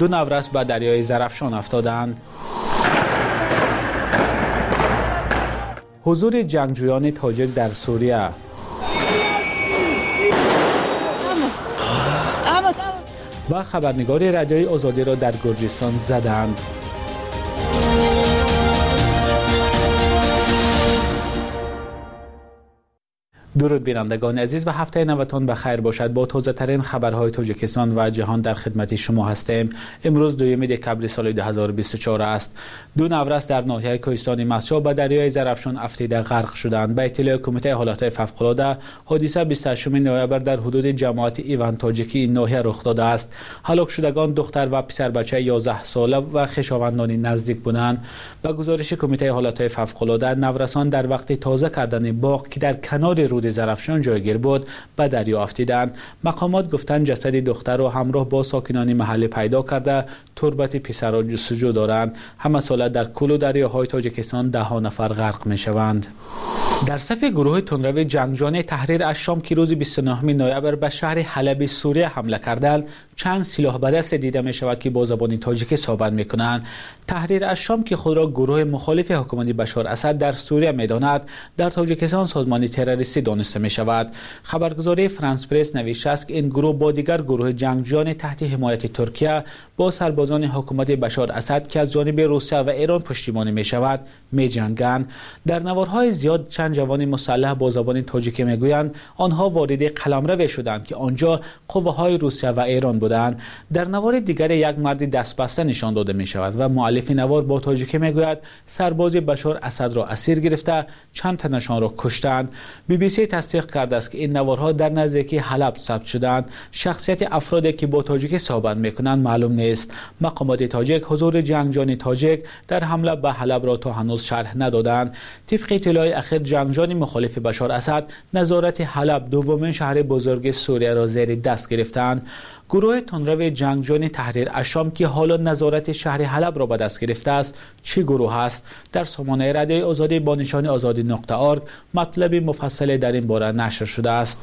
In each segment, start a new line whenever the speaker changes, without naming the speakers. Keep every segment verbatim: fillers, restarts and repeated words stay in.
دو نورس به دریای زرافشان افتادند. حضور جنگجویان تاجیک در سوریه. و خبرنگار رادیوی آزادی را در گرجستان زدند. درود بینندگان عزیز و هفته نوتان بخیر باشد. با تازه ترین خبرهای تاجیکستان و جهان در خدمت شما هستیم. امروز دوم دکبر سال دو هزار و بیست و چهار است. دو نورس در ناحیه کوهستان مسجد به دریای زرافشان افتیده غرق شدند. به اطلاع کمیته حالات فوق‌العاده، حادثه بیست و هشتم نوامبر در حدود جماعت ایوان تاجیکی این ناحیه رخ داده است. هلاک شدگان دختر و پسر بچه یازده ساله و خویشاوندان نزدیک بودند. به گزارش کمیته حالات فوق‌العاده، نورسان در وقت تازه کردن باغ که در کنار رود زرافشان جایگیر بود به دریا افتیدند. مقامات گفتند جسد دختر را همراه با ساکنان محلی پیدا کرده تربت پسر را جستجو دارند. همه ساله در کل دریاهای تاجیکستان ده ها نفر غرق می شوند. در صف گروه تندرو جنگجویان تحریر الشام که روز بیست و نهم نوامبر به شهر حلب سوریه حمله کردند، چند سلاح به دست دیده می شود که با زبان تاجیکی صحبت می کنند. تحریر الشام که خود را گروه مخالف حکومت بشار اسد در سوریه می داند، در تاجیکستان سازمان تروریستی دانسته می شود. خبرگزاری فرانس پرس نوشته است که این گروه با دیگر گروه جنگجویان تحت حمایت ترکیه با سربازان حکومت بشار اسد که از جانب روسیه و ایران پشتیبانی می شود می جنگند. در نوارهای زیاد چند جوان مسلح با زبان تاجیکی می گویند آنها وارد قلمرو شدند که آنجا قوه‌های روسیه و ایران بودند. در نوار دیگر یک مرد دستبسته نشان داده می شود و مؤلف نوار با تاجیکی می گوید سرباز بشار اسد را اسیر گرفته چند تنشان را کشتند. بی بی سی تصدیق کرده است که این نوارها در نزدیکی حلب ثبت شدند. شخصیت افرادی که با تاجیکی صحبت می کنند معلوم نیست. مقامات تاجیک حضور جنگجویان تاجیک در حمله به حلب را تا هنوز شرح ندادند. طبق اطلاع اخیر جنگجویان مخالف بشار اسد نظارت حلب دومین شهر بزرگ سوریه را زیر دست گرفتند. گروه تندرو جنگجویان تحریر الشام که حالا نظارت شهر حلب را به دست گرفته است چه گروه است؟ در سامانه رادیوی آزادی با نشان آزادی نقطه آرگ مطلب مفصل در این باره نشر شده است.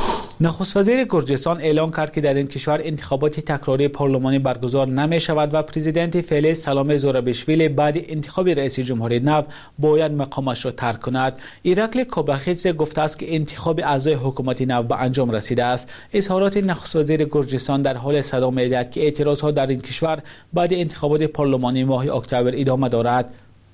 نخست وزیر گرجستان اعلام کرد که در این کشور انتخابات تکراری پارلمانی برگزار نمی شود و پرزیدنت فعلی سلام زورابشویلی بعد انتخاب رئیس جمهوری نو باید مقامش را ترک کند. ایرکل کوباخیتزه گفته است که انتخاب اعضای حکومت نو به انجام رسیده است. اظهارات نخست وزیر گرجستان در حال صدا می‌دهد که اعتراضها در این کشور بعد انتخابات پارلمانی ماه اکتبر ادامه دارد.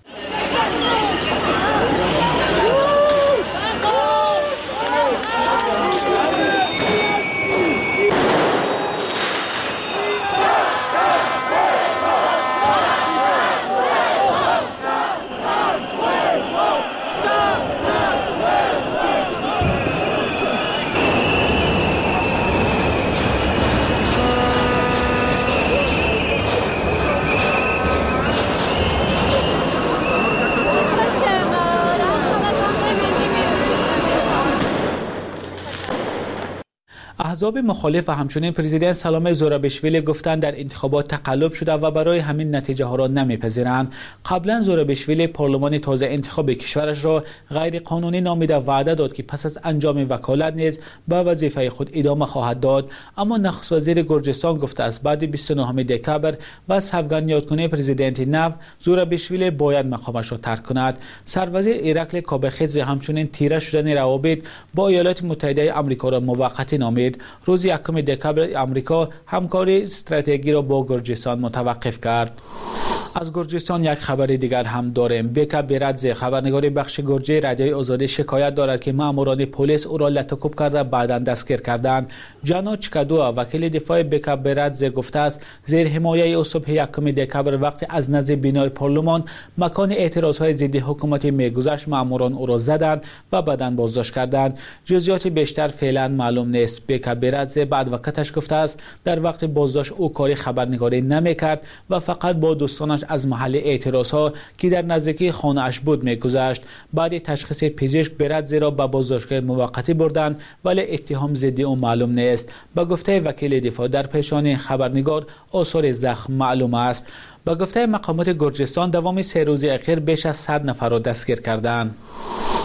احزاب مخالف و همچنین پرزیدنت سلام زورابشویلی گفتند در انتخابات تقلب شده و برای همین نتیجه ها را نمیپذیرند. قبلا زورابشویلی پارلمان تازه انتخاب کشورش را غیر قانونی نامیده وعده داد که پس از انجام وکالت نیز به وظیفه خود ادامه خواهد داد. اما نخست وزیر گرجستان گفته است بعد بیست و نهم دکبر و سوگند یادکنه پرزیدنت نو زورابشویلی باید مقامش را ترک کند. سروزیر ایرکل کوباخیتزه همچنین تیره شدن روابط با ایالات متحده آمریکا را موقتی نامید. روز یکم دکبر آمریکا همکاری استراتژیکی را با گرجستان متوقف کرد. از گرجستان یک خبر دیگر هم داریم. بیکا برادزه خبرنگار بخش گرجی رادیوی آزادی شکایت دارد که ماموران پلیس او را لطکوب کرده بعداً دستگیر کردند. جانا چکادو وکیل دفاع بیکا برادزه گفته است زیر حمایه او صبح یکم دکبر وقتی از نزد بینای پارلمان مکان اعتراضهای ضد حکومت میگذشت ماموران او را زدند و بعداً بازداشت کردند. جزئیات بیشتر فعلا معلوم نیست. بیکا برادزه بعد وقتش گفته است در وقت بازداشت او کاری خبرنگاری نمیکرد و فقط با دوستانش از محل اعتراضها که در نزدیکی خانه اش بود میگذشت. بعد تشخیص پزشک برادزه را به بازداشتگاه موقتی بردند ولی اتهام ضد او معلوم نیست. با گفته وکیل دفاع در پیشانی خبرنگار آثار زخم معلوم است. با گفته مقامات گرجستان دوام سه روز اخیر بیش از صد نفر را دستگیر کردند.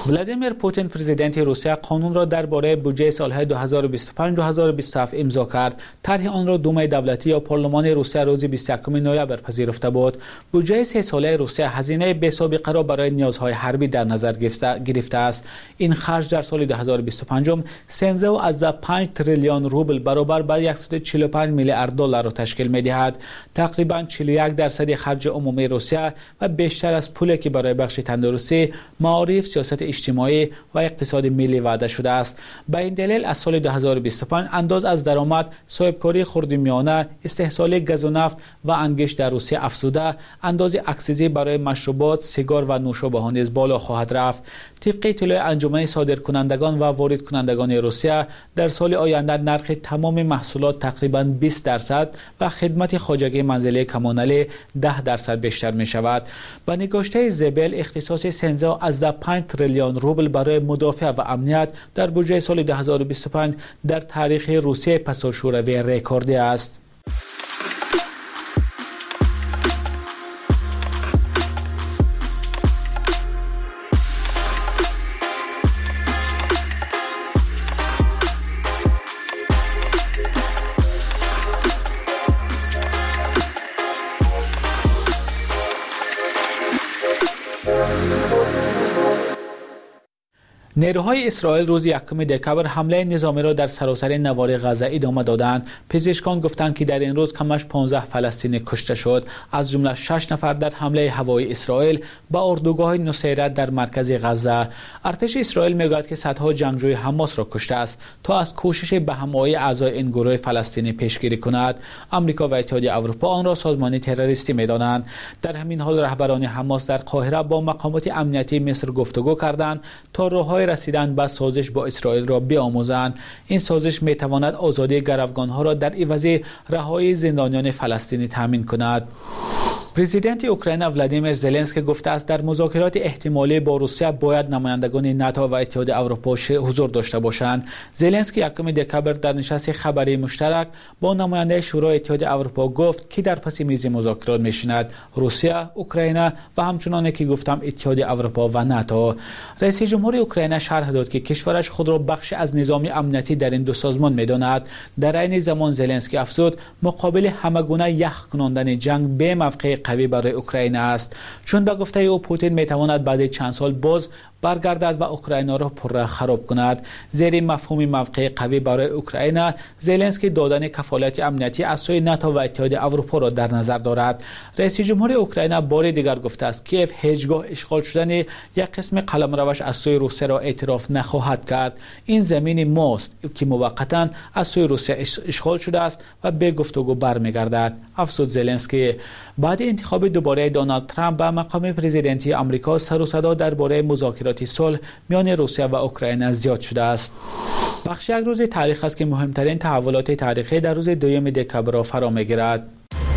ولادیمیر پوتین پرزیدنت روسیه قانون را درباره بودجه سالهای دو هزار و بیست و پنج تا دو هزار و بیست و هفت امضا کرد. طرح آن را دومای دولتی یا پارلمان روسیه روز بیست و یکم نوامبر پذیرفته بود. بودجه سه ساله روسیه هزینه بی‌سابقه را برای نیازهای حربی در نظر گرفته است. این خرج در سال دو هزار و بیست و پنج سیزده و پنج تریلیون روبل برابر به صد و چهل و پنج میلیارد دلار را تشکیل می‌دهد. تقریباً چهل و یک درصد خرج عمومی روسیه و بیشتر از پولی که برای بخش تندرستی، معارف، سیاست اجتماعی و اقتصاد ملی وعده شده است. به این دلیل از سال دو هزار و بیست و پنج انداز از درآمد، صاحبکاری خردمیانه، استحصال گاز و نفت و انگیش در روسیه افزوده، انداز اکسیزی برای مشروبات، سیگار و نوشابه ها نیز بالا خواهد رفت. طبق اطلاع انجمن صادرکنندگان و وارد کنندگان روسیه، در سال آینده نرخ تمام محصولات تقریباً بیست درصد و خدمت خواجگی منزلی کمانلی ده درصد بیشتر می شود. با نگاشته زبل اختصاص سیزده و پنج تریلیون روبل برای مدافع و امنیت در بودجه سال دو هزار و بیست و پنج در تاریخ روسیه پس از شوروی رکوردی است. نیروهای اسرائیل روز یکم دکبر حمله نظامی را در سراسر نوار غزه ادامه دادند. پزشکان گفتند که در این روز کمش پانزده فلسطینی کشته شد، از جمله شش نفر در حمله هوایی اسرائیل به اردوگاه نصیرت در مرکز غزه. ارتش اسرائیل میگوید که صدها جنگجوی حماس را کشته است تا از کوشش به همایی اعضای این گروه فلسطینی پیشگیری کند. آمریکا و اتحادیه اروپا آن را سازمان تروریستی می‌دانند. در همین حال رهبران حماس در قاهره با مقامات امنیتی مصر گفتگو کردند تا راههای رسیدن به سازش با اسرائیل را بیاموزند. این سازش می تواند آزادی گروگانها را در عوض رهایی زندانیان فلسطینی تامین کند. پرزیدنت اوکراین ولادیمیر زلنسکی گفته است در مذاکرات احتمالی با روسیه باید نمایندگان ناتو و اتحادیه اروپا حضور داشته باشند. زلنسکی یکم دکبر در نشست خبری مشترک با نماینده شورای اتحادیه اروپا گفت که در پس میز مذاکرات میشیند روسیه، اوکراین و همچنان که گفتم اتحادیه اروپا و ناتو. رئیس جمهور اوکراین شرح داد که کشورش خود را بخش از نظام امنیتی در این دو سازمان میداند. در این زمان زلنسکی افزود مقابل همگونه یخ کناندن جنگ به موقع قوی برای اوکراین است، چون به گفته او پوتین میتواند بعد چند سال باز برگردد و اوکراین را پر خراب کند. زیر مفهوم موقع قوی برای اوکراین، زلنسکی دادن کفالت امنیتی از سوی ناتو و اتحادیه اروپا را در نظر دارد. رئیس جمهور اوکراین بار دیگر گفته است کیف هیچگاه اشغال شدن یک قسم قلمروش از سوی روسیه را اعتراف نخواهد کرد. این زمین ماست که موقتا از سوی روسیه اشغال شده است و به گفتگو برمیگردد. افزود زلنسکی. بعد انتخاب دوباره دونالد ترامپ به مقام پرزیدنتی آمریکا، سر و صدا درباره مذاکرات صلح میان روسیه و اوکراین زیاد شده است. بخش یک روز تاریخ است که مهمترین تحولات تاریخی در روز دوم دکبر را فرا میگیرد.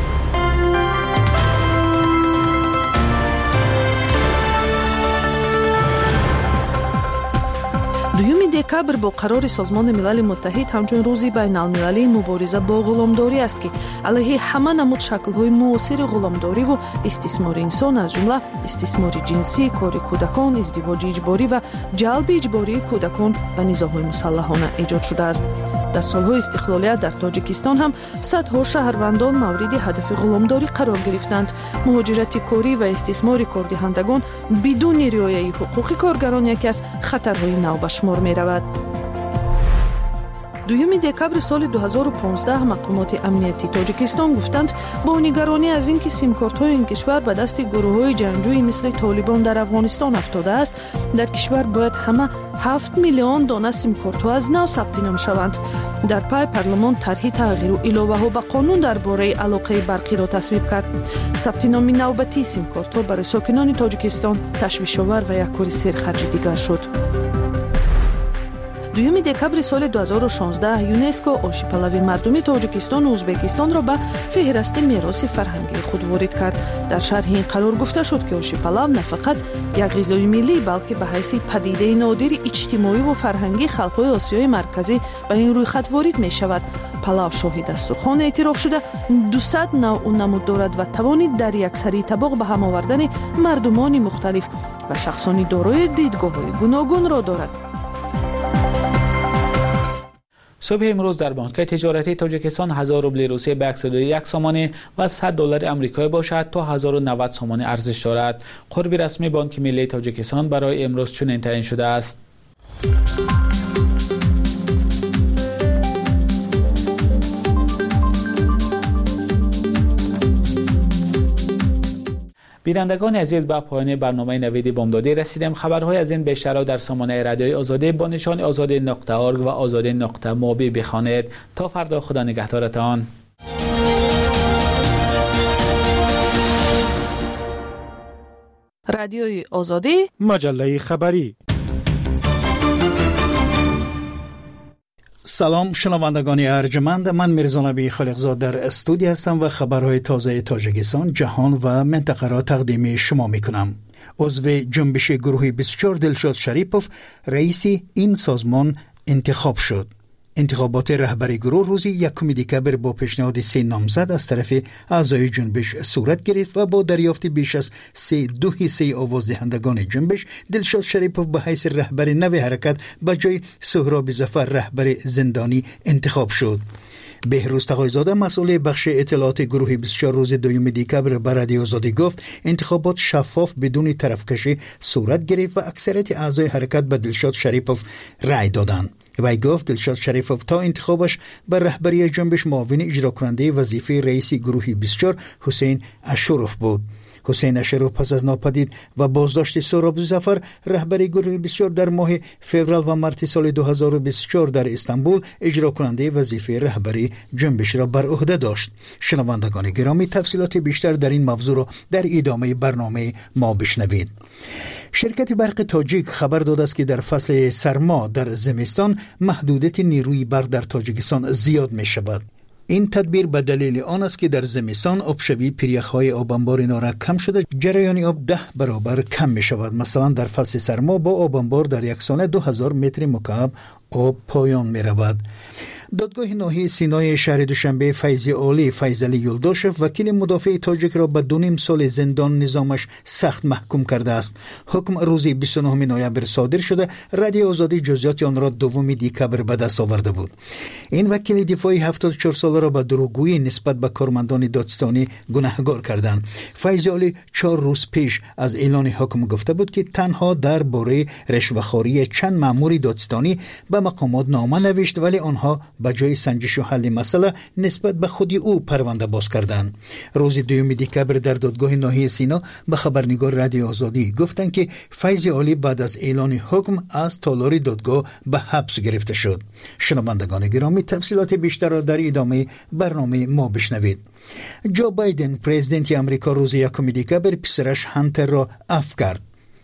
دوم دکبر با قرار سازمان ملل متحد همچون روزی بین المللی مبارزه با غلامداری است که علیه همه نمود شکل‌های معاصر غلامداری و استثمار انسان از جمله استثمار جنسی، کار کودکان، ازدواج اجباری و جلب اجباری کودکان به نیزه‌های مسلحانه ایجاد شده است. در سالهای استقلالیت در تاجیکستان هم صدها شهروندان مورد هدف غلامداری قرار گرفتند. مهاجرت کاری و استثمار کاردهندگان بدون رعایت حقوق کارگران یکی از خطرهای نو به شمار می رود. دوم دکبر سال دو هزار و پانزده مقامات امنیتی تاجیکستان گفتند با نگرانی از اینکه سیمکارت‌های این کشور به دست گروه‌های جنگجویی مثل طالبان در افغانستان افتاده است، در کشور باید همه هفت میلیون دانه سیمکارت‌ها از نو ثبت نام شوند. در پای پارلمان طرح تغییر و علاوه‌ها به قانون درباره علاقه برقی را تصویب کرد. ثبت نام نوبتی سیمکارت‌ها برای ساکنان تاجیکستان تشویش‌آور و یک کار سرخرج دیگر شد. دوم دکامبر سال دو هزار و شانزده یونسکو آشیپلاوی مردمی تاجیکستان و ازبکستان را به فهرست میراث فرهنگی خود وارد کرد. در شرح این قرار گفته شد که آشیپلاو نه فقط یک غذای ملی بلکه به حیث پدیده نادر اجتماعی و فرهنگی خلق‌های آسیای مرکزی به این رویخط وارد می شود. پلاو شاهی دسترخوان اعتراف شده دویست نوع و نمود دارد و توانید در یک سری طبق به هم آوردن مردمان مختلف و شخصانی دارای دیدگاه‌های گوناگون را دارد.
صبح امروز در بانک‌های تجارتی تاجیکستان هزار روبل روسیه به صد و یک سامانه و صد دلار آمریکایی باشد تا هزار و نود سامانه ارزش دارد. قرب رسمی بانک ملی تاجیکستان برای امروز چنین تعیین شده است. بینندگان عزیز، به پایان برنامه نوید بامدادی رسیدیم. خبرهای از این بیشتر را در سامانه رادیوی آزادی با نشان آزادی نقطه ارگ و آزادی نقطه موبی بخوانید. تا فردا، خدا نگهدارتان.
رادیوی آزادی،
مجله خبری. سلام شنوندگان ارجمند، من میرزا نبی خالقزاد در استودیو هستم و خبرهای تازه تاجیکستان، جهان و منطقه را تقدیم شما میکنم. عضو جنبش گروه بیست و چهار دلشاد شریپوف رئیس این سازمان انتخاب شد. انتخابات رهبری گروه روزی یکم دکامبر با پیشنهاد سه نامزد از طرف اعضای جنبش صورت گرفت و با دریافت بیش از سه دو حصه آواز دهندگان جنبش، دلشاد شریپوف به حیث رهبر نو حرکت به جای سهراب ظفر رهبر زندانی انتخاب شد. بهروز تقایزاده مسئول بخش اطلاعات گروه بیست و چهار روز دوم دکامبر به رادیو آزادی گفت انتخابات شفاف بدون طرفکشی صورت گرفت و اکثریت اعضای حرکت به دلشاد شریپوف رأی دادند. وی گفت دلشاد شریپوف تا انتخابش به رهبری جنبش معاون اجرا کننده وظیفه رئیس گروه بیست و چهار حسین اشروف بود. حسین اشروف پس از ناپدید و بازداشت سهراب ظفر رهبری گروه بیست و چهار در ماه فوریه و مارس سال دو هزار و بیست و چهار در استانبول اجرا کننده وظیفه رهبری جنبش را بر عهده داشت. شنوندگان گرامی، تفصیلات بیشتر در این موضوع را در ادامه برنامه ما بشنوید. شرکت برق تاجیک خبر داده است که در فصل سرما در زمستان محدودیت نیروی برق در تاجیکستان زیاد می شود. این تدبیر به دلیل آن است که در زمستان آبشوی پیریخ‌های آب انبار نارک کم شده، جریان آب ده برابر کم می شود. مثلا در فصل سرما با آب انبار در یک سانه دو هزار متر مکعب آب پایان می رود. دادگاه ناحیه سینای شهر دوشنبه فیض عالی فیضعلی یلداشف وکیل مدافع تاجیک را به دو نیم سال زندان نظامش سخت محکوم کرده است. حکم روز بیست و نه نوامبر صادر شده. رادیو آزادی جزئیات آن را دوم دکامبر به دست آورده بود. این وکیل دفاعی هفتاد و چهار ساله را به دروغگویی نسبت به کارمندان دادستانی گناهکار کردند. فیض عالی چهار روز پیش از اعلان حکم گفته بود که تنها درباره رشوه‌خواری چند مأمور دادستانی به مقامات نامه نوشت، ولی آنها به جای سنجش و حل مسئله نسبت به خودی او پرونده باز کردند. روز دوم دکامبر در دادگاه ناحیه سینا به خبرنگار رادیو آزادی گفتند که فیض عالی بعد از اعلان حکم از تالار دادگاه به حبس گرفته شد. شنوندگان گرامی، تفصیلات بیشتر را در ادامه برنامه ما بشنوید. جو بایدن پرزیدنت آمریکا روز یکم دکامبر پسرش هانتر را عفو کرد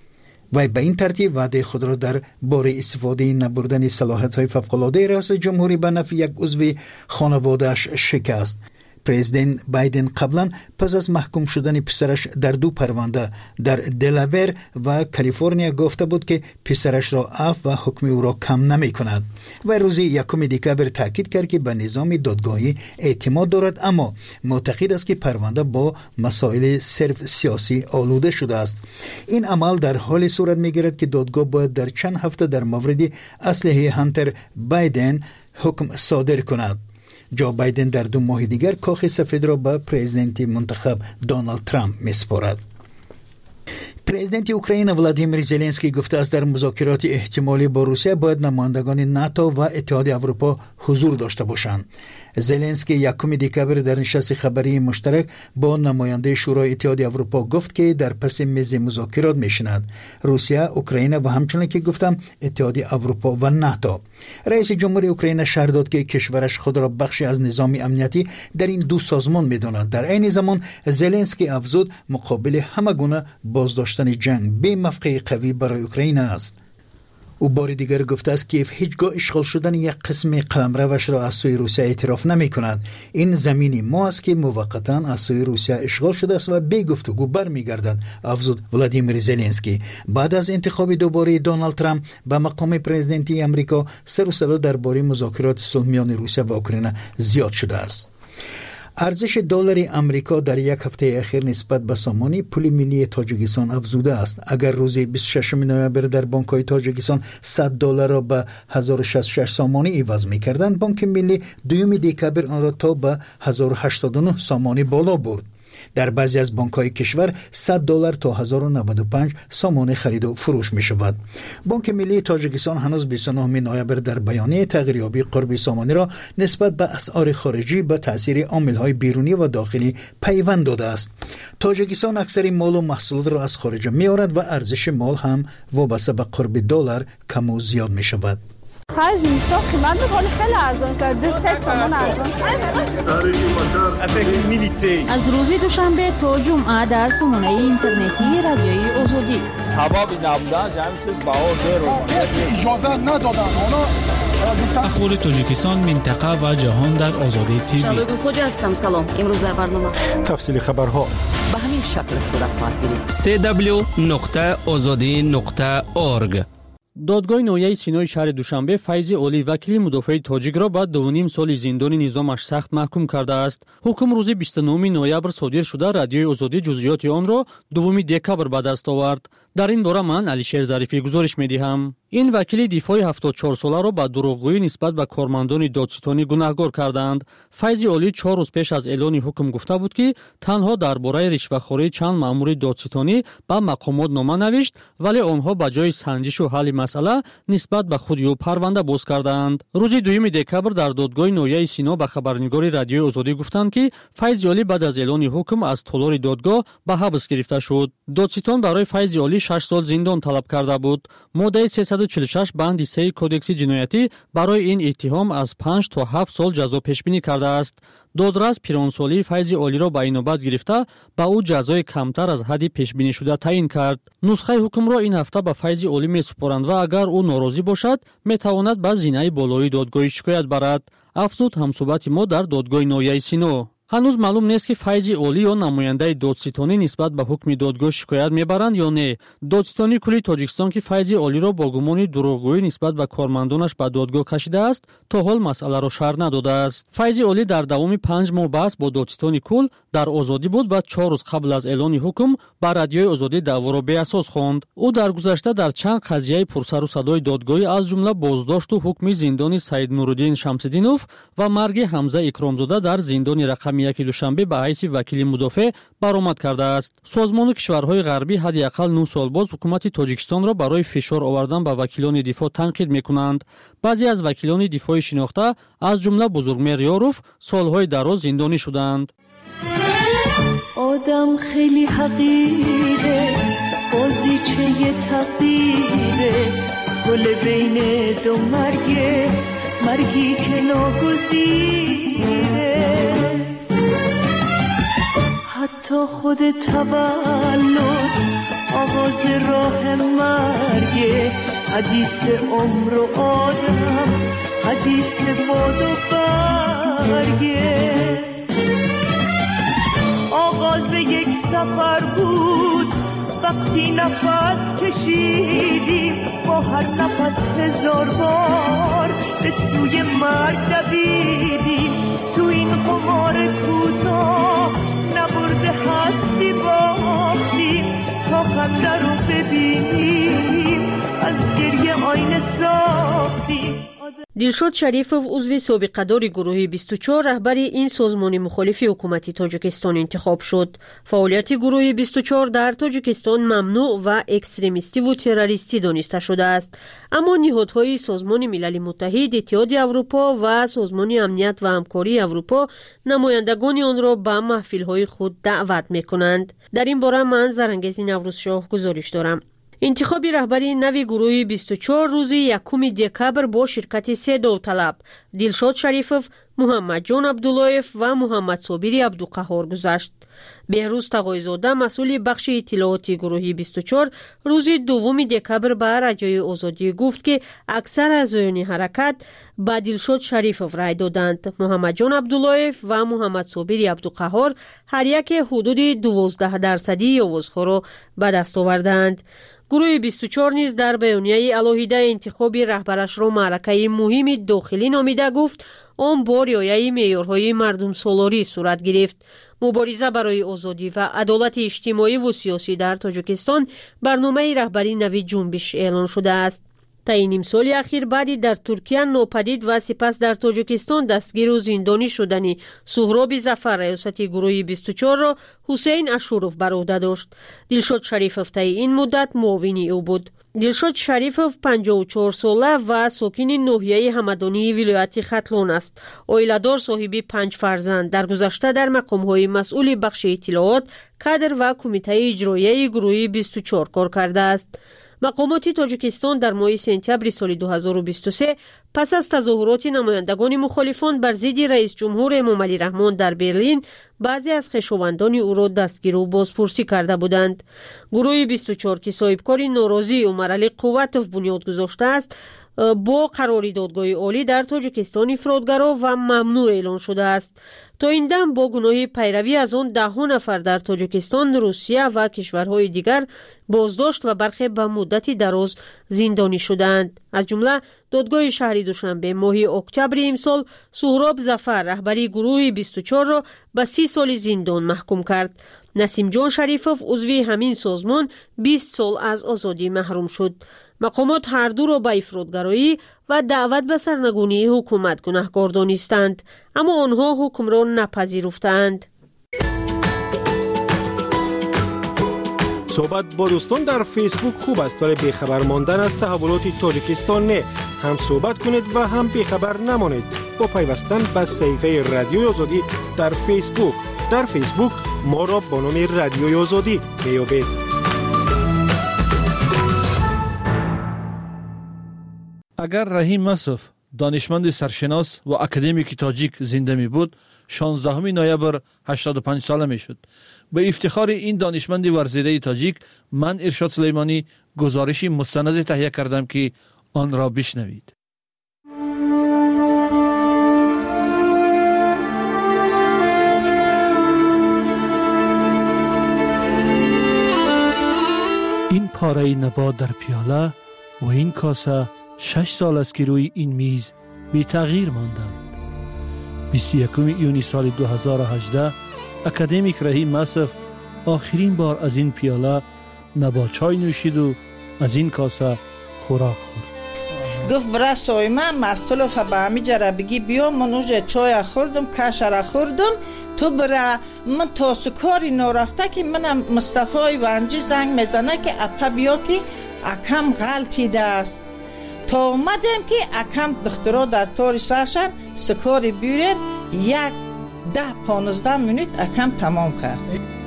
و به این ترتیب وعده خود را در باره استفاده نبردن صلاحیت‌های فوق‌العاده رئیس جمهوری به نفع یک عضو خانواده‌اش شکست. پرزیدنت بایدن قبلا پس از محکوم شدن پسرش در دو پرونده در دلاور و کالیفرنیا گفته بود که پسرش را عفو و حکم او را کم نمی کند و روز یکم دکامبر تاکید کرد که به نظام دادگاهی اعتماد دارد، اما معتقد است که پرونده با مسائل صرف سیاسی آلوده شده است. این عمل در حال صورت می گیرد که دادگاه باید در چند هفته در مورد اسلحه هانتر بایدن حکم صادر کند. جو بایدن در دو ماه دیگر کاخ سفید را به پرزیدنت منتخب دونالد ترامپ می‌سپارد. پرزیدنت اوکراین ولادیمیر زلنسکی گفته است در مذاکرات احتمالی با روسیه باید نمایندگان ناتو و اتحاد اروپا حضور داشته باشند. زلنسکی یکم دکامبر در نشست خبری مشترک با نماینده شورای اتحاد اروپا گفت که در پس میز مذاکرات میشند روسیه، اوکراین و همچنین که گفتم اتحاد اروپا و ناتو. رئیس جمهوری اوکراین شهر داد که کشورش خود را بخشی از نظام امنیتی در این دو سازمان میداند. در عین زمان زلنسکی افزود مقابل همه گونه بازداشتن جنگ به موقع قوی برای اوکراین است. او بار دیگر گفته است کیف هیچگاه اشغال شدن یک قسم قلمروش را از سوی روسیه اعتراف نمی کند. این زمینی ما است که موقتا از سوی روسیه اشغال شده است و بی گفتگو برمیگردد، افزود ولادیمیر زلنسکی. بعد از انتخاب دوباره دونالد ترامپ به مقام پرزیدنتی امریکا، سر و صدا درباره مذاکرات صلح میان روسیه و اوکراین زیاد شده است. ارزش دلار آمریکا در یک هفته اخیر نسبت به سامانی پول ملی تاجیکستان افزوده است. اگر روز بیست و ششم نوامبر در بانک‌های تاجیکستان صد دلار را به هزار و شصت و شش سامانی عوض می‌کردند، بانک ملی دوم دکبر آن را تا به هزار و هشتاد و نه سامانی بالا برد. در بعضی از بانک‌های کشور صد دلار تا هزار و نود و پنج سامانه خرید و فروش می شود. بانک ملی تاجیکستان هنوز بیست و نه نوامبر در بیانیه تغییریابی قربی سامانی را نسبت به اسعار خارجی به تاثیر عامل‌های بیرونی و داخلی پیوند داده است. تاجیکستان اکثر مال و محصولات را از خارج می‌آورد و ارزش مال هم وابسته به قرب دلار کم و زیاد می شود.
خرج اینستا قیمت می‌کنه خیلی ارزان شد. دو سه سامان ارزان شد.
از روز دوشنبه تا جمعه در سامانه اینترنتی رادیوی آزادی.
سبب نبودن همین چیز بها زیرو.
اجازه ندادن.
اخبار تاجیکستان، منطقه و جهان در آزادی تیوی.
شبگون خوجا هستم. سلام. امروز در برنامه
تفصیل خبرها
به همین شکل صورت خواهد گرفت.
سی دبلیو نقطه آزادی نقطه اورگ.
دادگاه نویای سینای شهر دوشنبه فیض اولی وکیل مدافع تاجیک را بعد دو نیم سال زندان نظامش سخت محکوم کرده است. حکم روز بیست و نه نوامبر صادر شده. رادیوی آزادی جزئیات آن را دوم دکبر به دست آورد. در این باره من علیشیر ظریفی گزارش می‌دهم. این وکیل دفاع هفتاد و چهار ساله را با دروغگویی نسبت به کارمندان دادستانی گناهکار کردند. فیض اولی چهار روز پیش از اعلان حکم گفته بود که تنها درباره رشوه‌خوری چند مأمور دادستانی به مقامات نامه نوشت، ولی آنها به جای سنجش و حل مسئله نسبت به خود او پرونده باز کردند. روز دوم دکبر در دادگاه نویای سینا به خبرنگار رادیوی آزادی گفتند که فیض اولی بعد از اعلان حکم از تالار دادگاه به حبس گرفته شد. دادستان برای فیض اولی شش سال زندان طلب کرده بود. ماده سیصد و چهل و شش بند سه کودکس جنایتی برای این اتهام از پنج تا هفت سال جزا پیش بینی کرده است. دادرس پیرانسالی فیض اولی را به این نوبت گرفته به او جزای کمتر از حد پیش بینی شده تعیین کرد. نسخه حکم را این هفته به فیض اولی می‌سپارند و اگر او ناراضی باشد میتواند به زینه بالای دادگاه شکایت برد، افزود همصحبت ما در دادگاه نویای سینو. هنوز معلوم نیست که فیض اولی یا نماینده دادستانی نسبت به حکم دادگاه شکایت میبرند یا نه. دادستانی کلی تاجیکستان که فیض اولی را با گمان دروغگویی نسبت به کارمندانش به دادگاه کشیده است تا حال مسئله را شرح نداده است. فیض اولی در دوام پنج ماه بحث با دادستانی کل در آزادی بود و چهار روز قبل از اعلان حکم بر رادیوی آزادی دعوا را بی اساس خواند. او در گذشته در چند قضیه پرسر و صدای دادگاهی از جمله بازداشت و حکم زندانی سید نورالدین شمس‌الدینوف و مرگ حمزه اکرامزاده در زندان رقم یک دوشنبه به حیث وکیل مدافع برآمد کرده است. سازمان کشورهای غربی حداقل نه سال باز حکومت تاجیکستان را برای فشار آوردن به وکیلان دفاع تنقید میکنند. بعضی از وکیلان دفاع شناخته از جمله بزرگمهر یاروف سالهای دراز زندانی شدند.
آدم خیلی حقیره، بازیچه تقدیره، گل بین دو مرگه، مرگی که ناگزیره. حتی خود تولد آغاز راه مرگه، حدیث عمر و آدم، حدیث باد و برگه. آغاز یک سفر بود وقتی نفس کشیدیم، با هر نفس هزار بار به سوی مرگ دویدیم. تو این قمار کوتاه نبرده هستی باختیم، تا خنده رو ببینیم از گریه آینه ساختیم.
دلشاد شریفов عضو سابقه‌دار گروه بیست و چهار رهبر این سازمان مخالف حکومت تاجیکستان انتخاب شد. فعالیت گروه بیست و چهار در تاجیکستان ممنوع و اکستریمیستی و تروریستی دانسته شده است، اما نهادهای سازمان ملل متحد، اتحاد اروپا و سازمان امنیت و همکاری اروپا نمایندگان آن را به محفل‌های خود دعوت می‌کنند. در این باره من زرنگیز نوروزشاه گزارش دارم. انتخاب رهبری نوی گروه بیست و چهار روز یکم دکبر با شرکت سه داوطلب دلشاد شریفov، محمد جان عبداللهیف و محمد صابری عبدالقهار گذشت. بهروز تقوی‌زاده مسئول بخش اطلاعاتی گروهی بیست و چهار روز دوم دکبر به رادیوی آزادی گفت که اکثر اعضایان حرکت به دلشاد شریفов رای دادند. محمد جان عبداللهیف و محمد صابری عبدالقهار هر یک حدود دوازده درصدی آوازها را به دست آوردند. گروه بیست و چهار نیز در بیانیه علاهیده انتخاب رهبرش را معرکه مهم داخلی نامیده گفت آن با رعایت معیارهای مردم سالاری صورت گرفت. مبارزه برای آزادی و عدالت اجتماعی و سیاسی در تاجیکستان برنامه رهبری نوی جنبش اعلان شده است. تا نیم سال اخیر بعد در ترکیه ناپدید و سپس در تاجیکستان دستگیر و زندانی شدنی سهراب ظفر ریاست گروه بیست و چهار را حسین اشورov بر عهده داشت. دلشاد شریفov تا این مدت معاون او بود. دلشاد شریفov پنجاه و چهار ساله و ساکن ناحیه همدانی ولایت ختلان است. عائله‌دار صاحب پنج فرزند، در گذشته در مقام‌های مسئول بخش اطلاعات، کادر و کمیته اجرایی گروه بیست و چهار کار کرده است. مقامات تاجیکستان در ماه سپتامبر سال دو هزار و بیست و سه پس از تظاهرات نمایندگان مخالفان بر ضد رئیس جمهور امامعلی رحمان در برلین بعضی از خویشاوندان او را دستگیر و بازپرسی کرده بودند. گروه بیست و چهار که صاحبکار ناراضی عمرعلی قوتov بنیاد گذاشته است با قراری دادگاه عالی در تاجیکستان افرادگرا و ممنوع اعلان شده است. تا این دم با گناه پیروی از آن ده نفر در تاجیکستان، روسیه و کشورهای دیگر بازداشت و برخی به مدتی دراز زندانی شدند. از جمله دادگاه شهر دوشنبه ماه اکتبر امسال سهراب ظفر رهبری گروه بیست و چهار را به سی سال زندان محکوم کرد. نسیم جان شریفov عضو همین سازمان بیست سال از آزادی محروم شد. مقامات هر دو را به افراطگرایی و دعوت به سرنگونی حکومت گناهکار دانستند، اما آنها حکم را نپذیرفتند.
صحبت با دوستان در فیسبوک خوب است، ولی بیخبر ماندن از تحولات تاجیکستان نه. هم صحبت کنید و هم بیخبر نمانید با پیوستن به صفحه رادیوی آزادی در فیسبوک. در فیسبوک ما را با نام رادیوی آزادی میابید.
اگر رحیم مصف دانشمند سرشناس و اکادمیک تاجیک زنده می بود، شانزدهم نوامبر هشتاد و پنج ساله می شد. به افتخار این دانشمند ورزیده تاجیک من ارشاد سلیمانی گزارشی مستند تهیه کردم که آن را بشنوید. این پاره نبات در پیاله و این کاسه شش سال است که روی این میز بی تغییر ماندند. بیست و یکم ایونی سال دو هزار و هجده اکادمیک رحیم مصف آخرین بار از این پیاله نبا چای نوشید و از این کاسه خوراک خورد.
گفت برای سایمه مستلوف به همی جره بگی بیا من اوجه چای خوردم کشه را خوردم تو برای من تا سکاری نرفته که منم مصطفی ونجی زنگ میزنه که اپا بیا که اکم غلطیده است. تا اومدیم که اکم دخترها در تاری سرشن سکاری بیریم یک ده پانزده منوت اکم تمام کرد.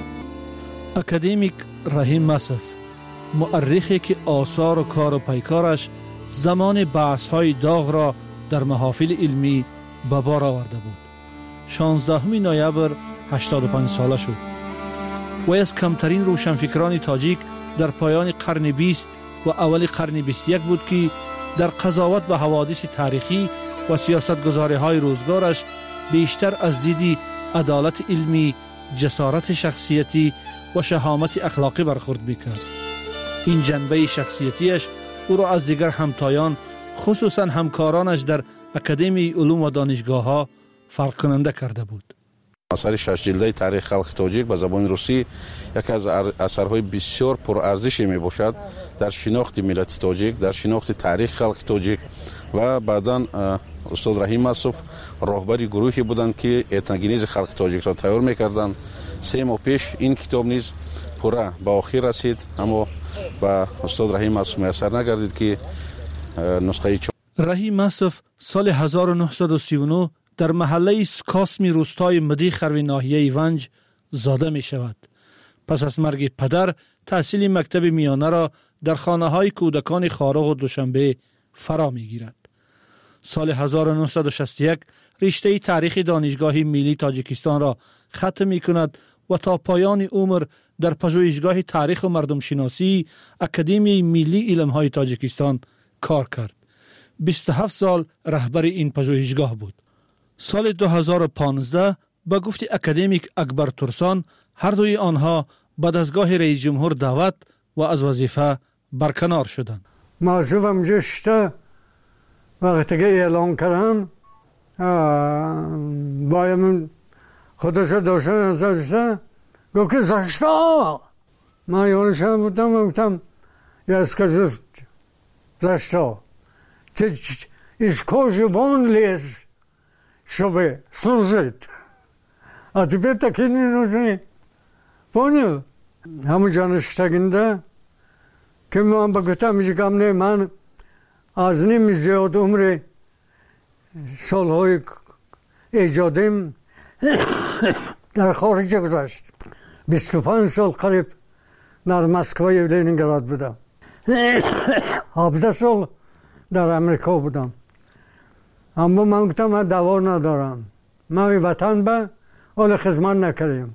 اکادمیک رحیم مصف مؤرخی که آثار و کار و پیکارش زمان بحث های داغ را در محافل علمی به بار آورده بود. شانزدهم نوامبر هشتاد و پنج ساله شد. و از کمترین روشنفکران تاجیک در پایان قرن بیست و اول قرن بیست و یک بود که در قضاوت به حوادث تاریخی و سیاستگزاری های روزگارش بیشتر از دیدی عدالت علمی، جسارت شخصیتی و شهامت اخلاقی برخورد میکرد. این جنبه شخصیتیش او را از دیگر همتایان خصوصا همکارانش در اکادمی علوم و دانشگاه ها فرق کننده کرده بود.
اثر شش جلده تاریخ خلق تاجیک به زبان روسی یکی از اثرهای بسیار پرارزشی می باشد در شناخت ملت تاجیک، در شناخت تاریخ خلق تاجیک و بعداً استاد رحیم مصف راهبر گروهی بودند که اتنوگنیز خلق تاجیک را تیار می‌کردند. سه ماه پیش این کتاب نیز پورا به آخر رسید، اما با استاد رحیم مصف میسر نگردید که نسخه چاپ.
رحیم مصف سال هزار و نهصد و سی و نه در محله سکاسمی روستای مدیخروی ناحیه ونج زاده می شود. پس از مرگ پدر تحصیل مکتب میانه را در خانه های کودکان خارق و دوشنبه فرا می گیرد. سال هزار و نهصد و شصت و یک رشته تاریخ دانشگاه ملی تاجیکستان را ختم می کند و تا پایان عمر در پژوهشگاه تاریخ و مردم شناسی اکادمی ملی علمهای تاجیکستان کار کرد. بیست و هفت سال رهبر این پژوهشگاه بود. سال دو هزار و پانزده با گفت اکادمیک اکبر ترسان هر دوی آنها به دستگاه رئیس جمهور دعوت و از وظیفه برکنار شدند.
موضوعم جشته وقتی که اعلام کردن باید خودش داشتن داشتن گفت که زشتا من یانشان بودم گفتم یا اسکا زشتا из кожи вон лез, чтобы служить. А теперь такие не нужны. Понял? همون شتگنده که من بگفتم میگم نه من از نیم زیاد عمر سالهای ایجادیم در خارج گذشت. بیست و پنج سال قریب در مسکو و لنینگراد بودم. هفده سال در امریکا بودم. اما من گفتم من دوا ندارم. من وطن به اول خدمت نکردم.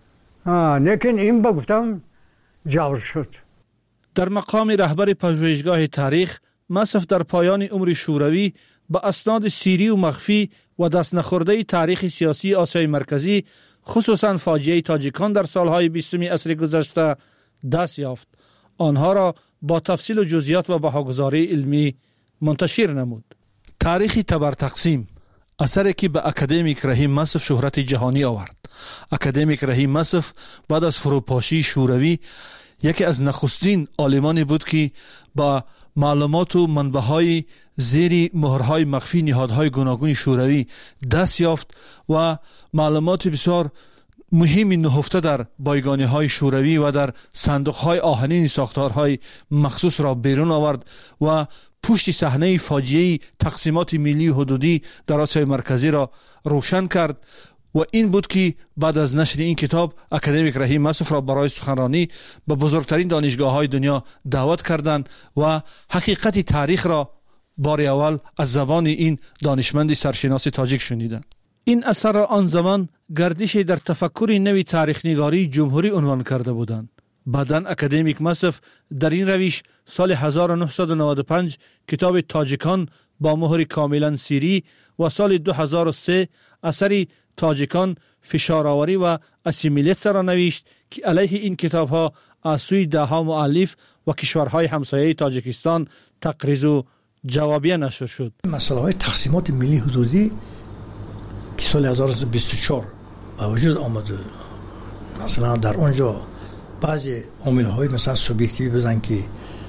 لیکن این بگفتم جور شد.
در مقام رهبر پژوهشگاه تاریخ مصف در پایان عمر شوروی با اسناد سیری و مخفی و دست نخورده تاریخ سیاسی آسیای مرکزی خصوصا فاجعه تاجیکان در سالهای بیستم عصر گذشته دست یافت. آنها را با تفصیل و جزئیات و بهاگذاری علمی منتشر نمود. تاریخ تبر تقسیم اثری که به اکادمیک رحیم مصف شهرت جهانی آورد. اکادمیک رحیم مصف بعد از فروپاشی شوروی یکی از نخستین عالمانی بود که با معلومات و منبع‌های زیر مهرهای مخفی نهادهای گوناگون شوروی دست یافت و معلومات بسیار مهمی نهفته در بایگانی‌های شوروی و در صندوق‌های آهنین ساختارهای مخصوص را بیرون آورد و پشت صحنه فاجعه تقسیمات ملی حدودی در آسیای مرکزی را روشن کرد و این بود که بعد از نشر این کتاب اکادمیک رحیم مصف را برای سخنرانی به بزرگترین دانشگاه‌های دنیا دعوت کردند و حقیقت تاریخ را بار اول از زبان این دانشمند سرشناس تاجیک شنیدند. این اثر را آن زمان گردش در تفکر نوی تاریخ نگاری جمهوری عنوان کرده بودند. بعداً اکادمیک مصف در این روش سال هزار و نهصد و نود و پنج کتاب تاجیکان با مهر کاملا سیری و سال دو هزار و سه اثری تاجیکان فشارآوری و اسیمیلیت را نوشت که علیه این کتاب ها از سوی ده ها مؤلف و کشورهای همسایه تاجیکستان تقریض و جوابیه نشر شد.
مسئله های تقسیمات ملی حدودی که سال هزار و سیصد و بیست و چهار با وجود آمد، مثلا در اونجا بعضی عامل های مثلا سوبیکتیوی بزن که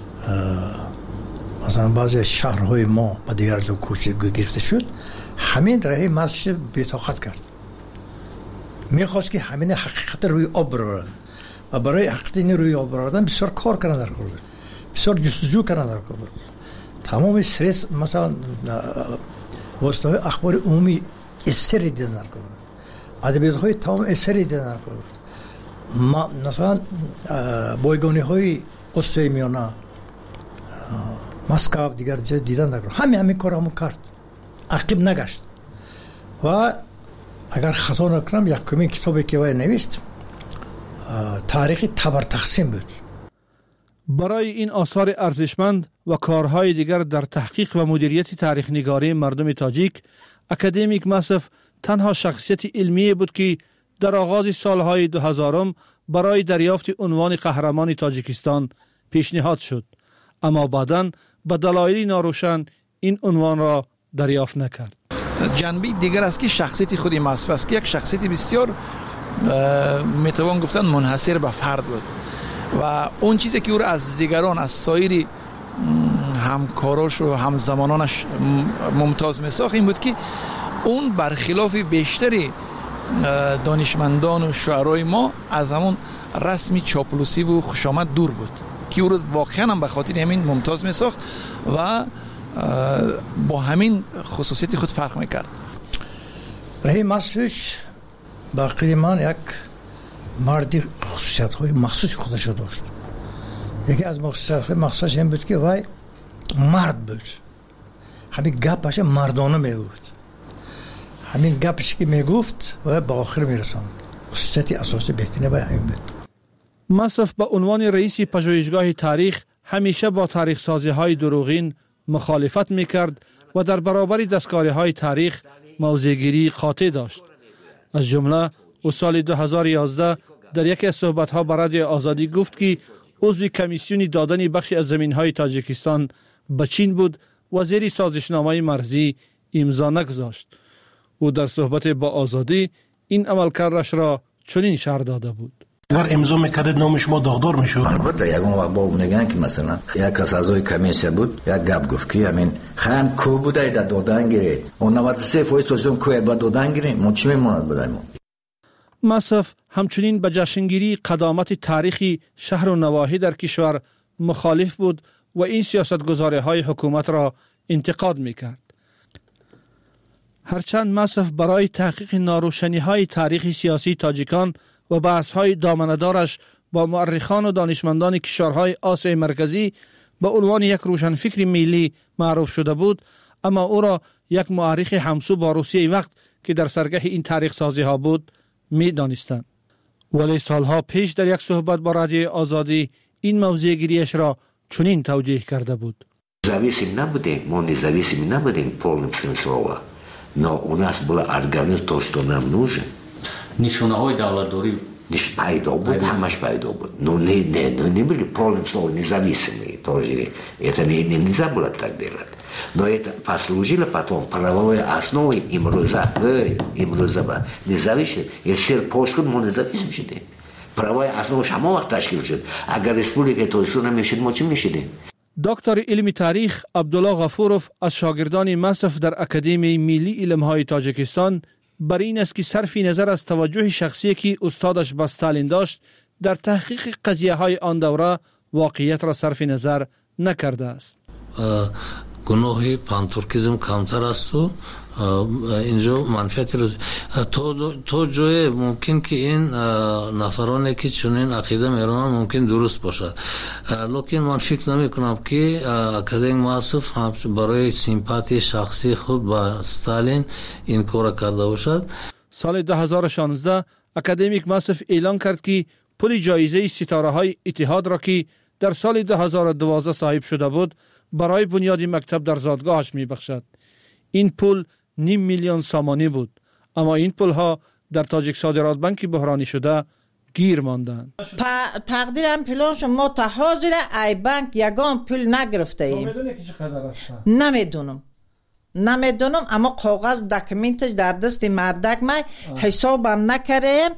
مثلا بعضی شهرهای ما با دیگر جا کوچه گرفته شد، همین راه مصف بی‌طاقت کرد. میخواست که همین حقیقت روی آب برارن و برای حقیقت این روی آب برادن بسیار کار کردن در کار بود، بسیار جستجو کردن در کار بود. تمام استرس مثلا واسطه اخبار عمومی اثری دیدن در کار بود، ادبیات های تمام اثری دیدن در کار بود. ما مثلا بایگانی های آسیای میانه، مسکو، دیگر جای دیدن در کار، همین همین کار همون کرد، عقب نگشت. و اگر خطا نکنم یکمین کتابی که وی نوشت تاریخ تبر تقسیم بود.
برای این آثار ارزشمند و کارهای دیگر در تحقیق و مدیریت تاریخ نگاری مردم تاجیک، اکادمیک مصف تنها شخصیت علمی بود که در آغاز سالهای دو هزارم برای دریافت عنوان قهرمان تاجیکستان پیشنهاد شد، اما بعداً به دلایلی ناروشن این عنوان را دریافت نکرد.
جنبه دیگر است که شخصیت خودی مصف است که یک شخصیت بسیار میتوان گفتن منحصر به فرد بود و اون چیزی که او را از دیگران، از سایر همکاراش و همزمانانش ممتاز میساخت این بود که اون برخلاف بیشتری دانشمندان و شعرای ما از همون رسمی چاپلوسی و خوشامد دور بود که او را واقعا هم به خاطر همین ممتاز میساخت و با همین خصوصیت خود فرق میکرد.
رحیم مصف با عقیده من یک مردی خصوصیت های مخصوص خودش داشت. یکی از خصوصیت های مخصوصش این بود که وی مرد بود،
همین گپش مردانه میگفت، همین گپش که میگفت و به آخر میرساند. خصوصیت اساسی بهترینه باید همین بود.
مصف به عنوان رئیس پژوهشگاه تاریخ همیشه با تاریخ سازی های دروغین مخالفت میکرد و در برابر دستکاری های تاریخ موضع‌گیری قاطع داشت. از جمله او سال دو هزار و یازده در یکی از صحبت ها با رادیو آزادی گفت که عضو کمیسیون دادن بخشی از زمین های تاجیکستان به چین بود و زیر سازشنامه مرزی امضا نگذاشت. او در صحبت با آزادی این عملکردش را چنین شرح داده بود:
اگر امضا میکردید نام شما داغدار میشد.
البته یگان وقت با میگن که مثلا یک از اعضای کمیسیون بود، یک گپ گفت که همین خان کو بوده در دادن گیرید، اون نود و سه درصد سوسیون کو با دادن گیرید، ما چی میموند بدیم.
مصف همچنین به جشنگیری قدامت تاریخی شهر و نواحی در کشور مخالف بود و این سیاستگزاری های حکومت را انتقاد میکرد. هرچند مصف برای تحقیق ناروشنی های تاریخی سیاسی تاجیکان و بحث های دامنه‌دارش با مورخان و دانشمندان کشورهای آسیای مرکزی به عنوان یک روشنفکر ملی معروف شده بود، اما او را یک مورخ همسو با روسیه وقت که در سرگه این تاریخ سازی ها بود می دانستند. ولی سالها پیش در یک صحبت با رادیو آزادی این موضوع گیریش را چنین توجیه کرده بود:
Зависим набудем, мы независимы набудем в полном смысле слова, но у нас было организовано то, что нам нужно.
нишонаҳои давлатдорӣ
Ниш пайдо буд, ҳамаш пайдо буд. Но не, не, не, не были в полном слове независимые тоже. Это не, не, нельзя было так делать. Но это послужило потом правовой основой имрӯза, имрӯза ба независим. Если пошкуд мо независим шудем. Правовая основа ҳамон вақт ташкил шуд. Агар республика тоҷикистон намешуд, мо чӣ мешудем?
دکتر علم تاریخ عبدالله غفورов از شاگردان مصف در اکادمی ملی علم‌های تاجیکستان بر این است که صرف نظر از توجه شخصی که استادش به استالین داشت در تحقیق قضیه های آن دوره واقعیت را صرف نظر نکرده است.
گناه پانتورکیزم کمتر است و اینجا منفعتی رو تو تو جای ممکن که این نفرانی که چنین عقیده میرن ممکن درست باشد، لیکن من فکر نمی کنم که اکادمی مصف برای سیمپاتی شخصی خود با استالین این کار کرده باشد.
سال دو هزار و شانزده اکادمیک مصف اعلان کرد که پول جایزه ستاره های اتحاد را که در سال دو هزار و دوازده صاحب شده بود برای بنیاد مکتب در زادگاهش می بخشد. این پول نیم میلیون سامانی بود، اما این پول ها در تاجیک صادرات بانک بحرانی شده گیر ماندند.
تقدیرم پولش ما تا حاضر ای بانک یگان پول نگرفته ایم.
نمیدونی که چقدر است؟
نمیدونم. نمیدونم اما کاغذ دکمنتش در دست مردک ما حسابم نکردم.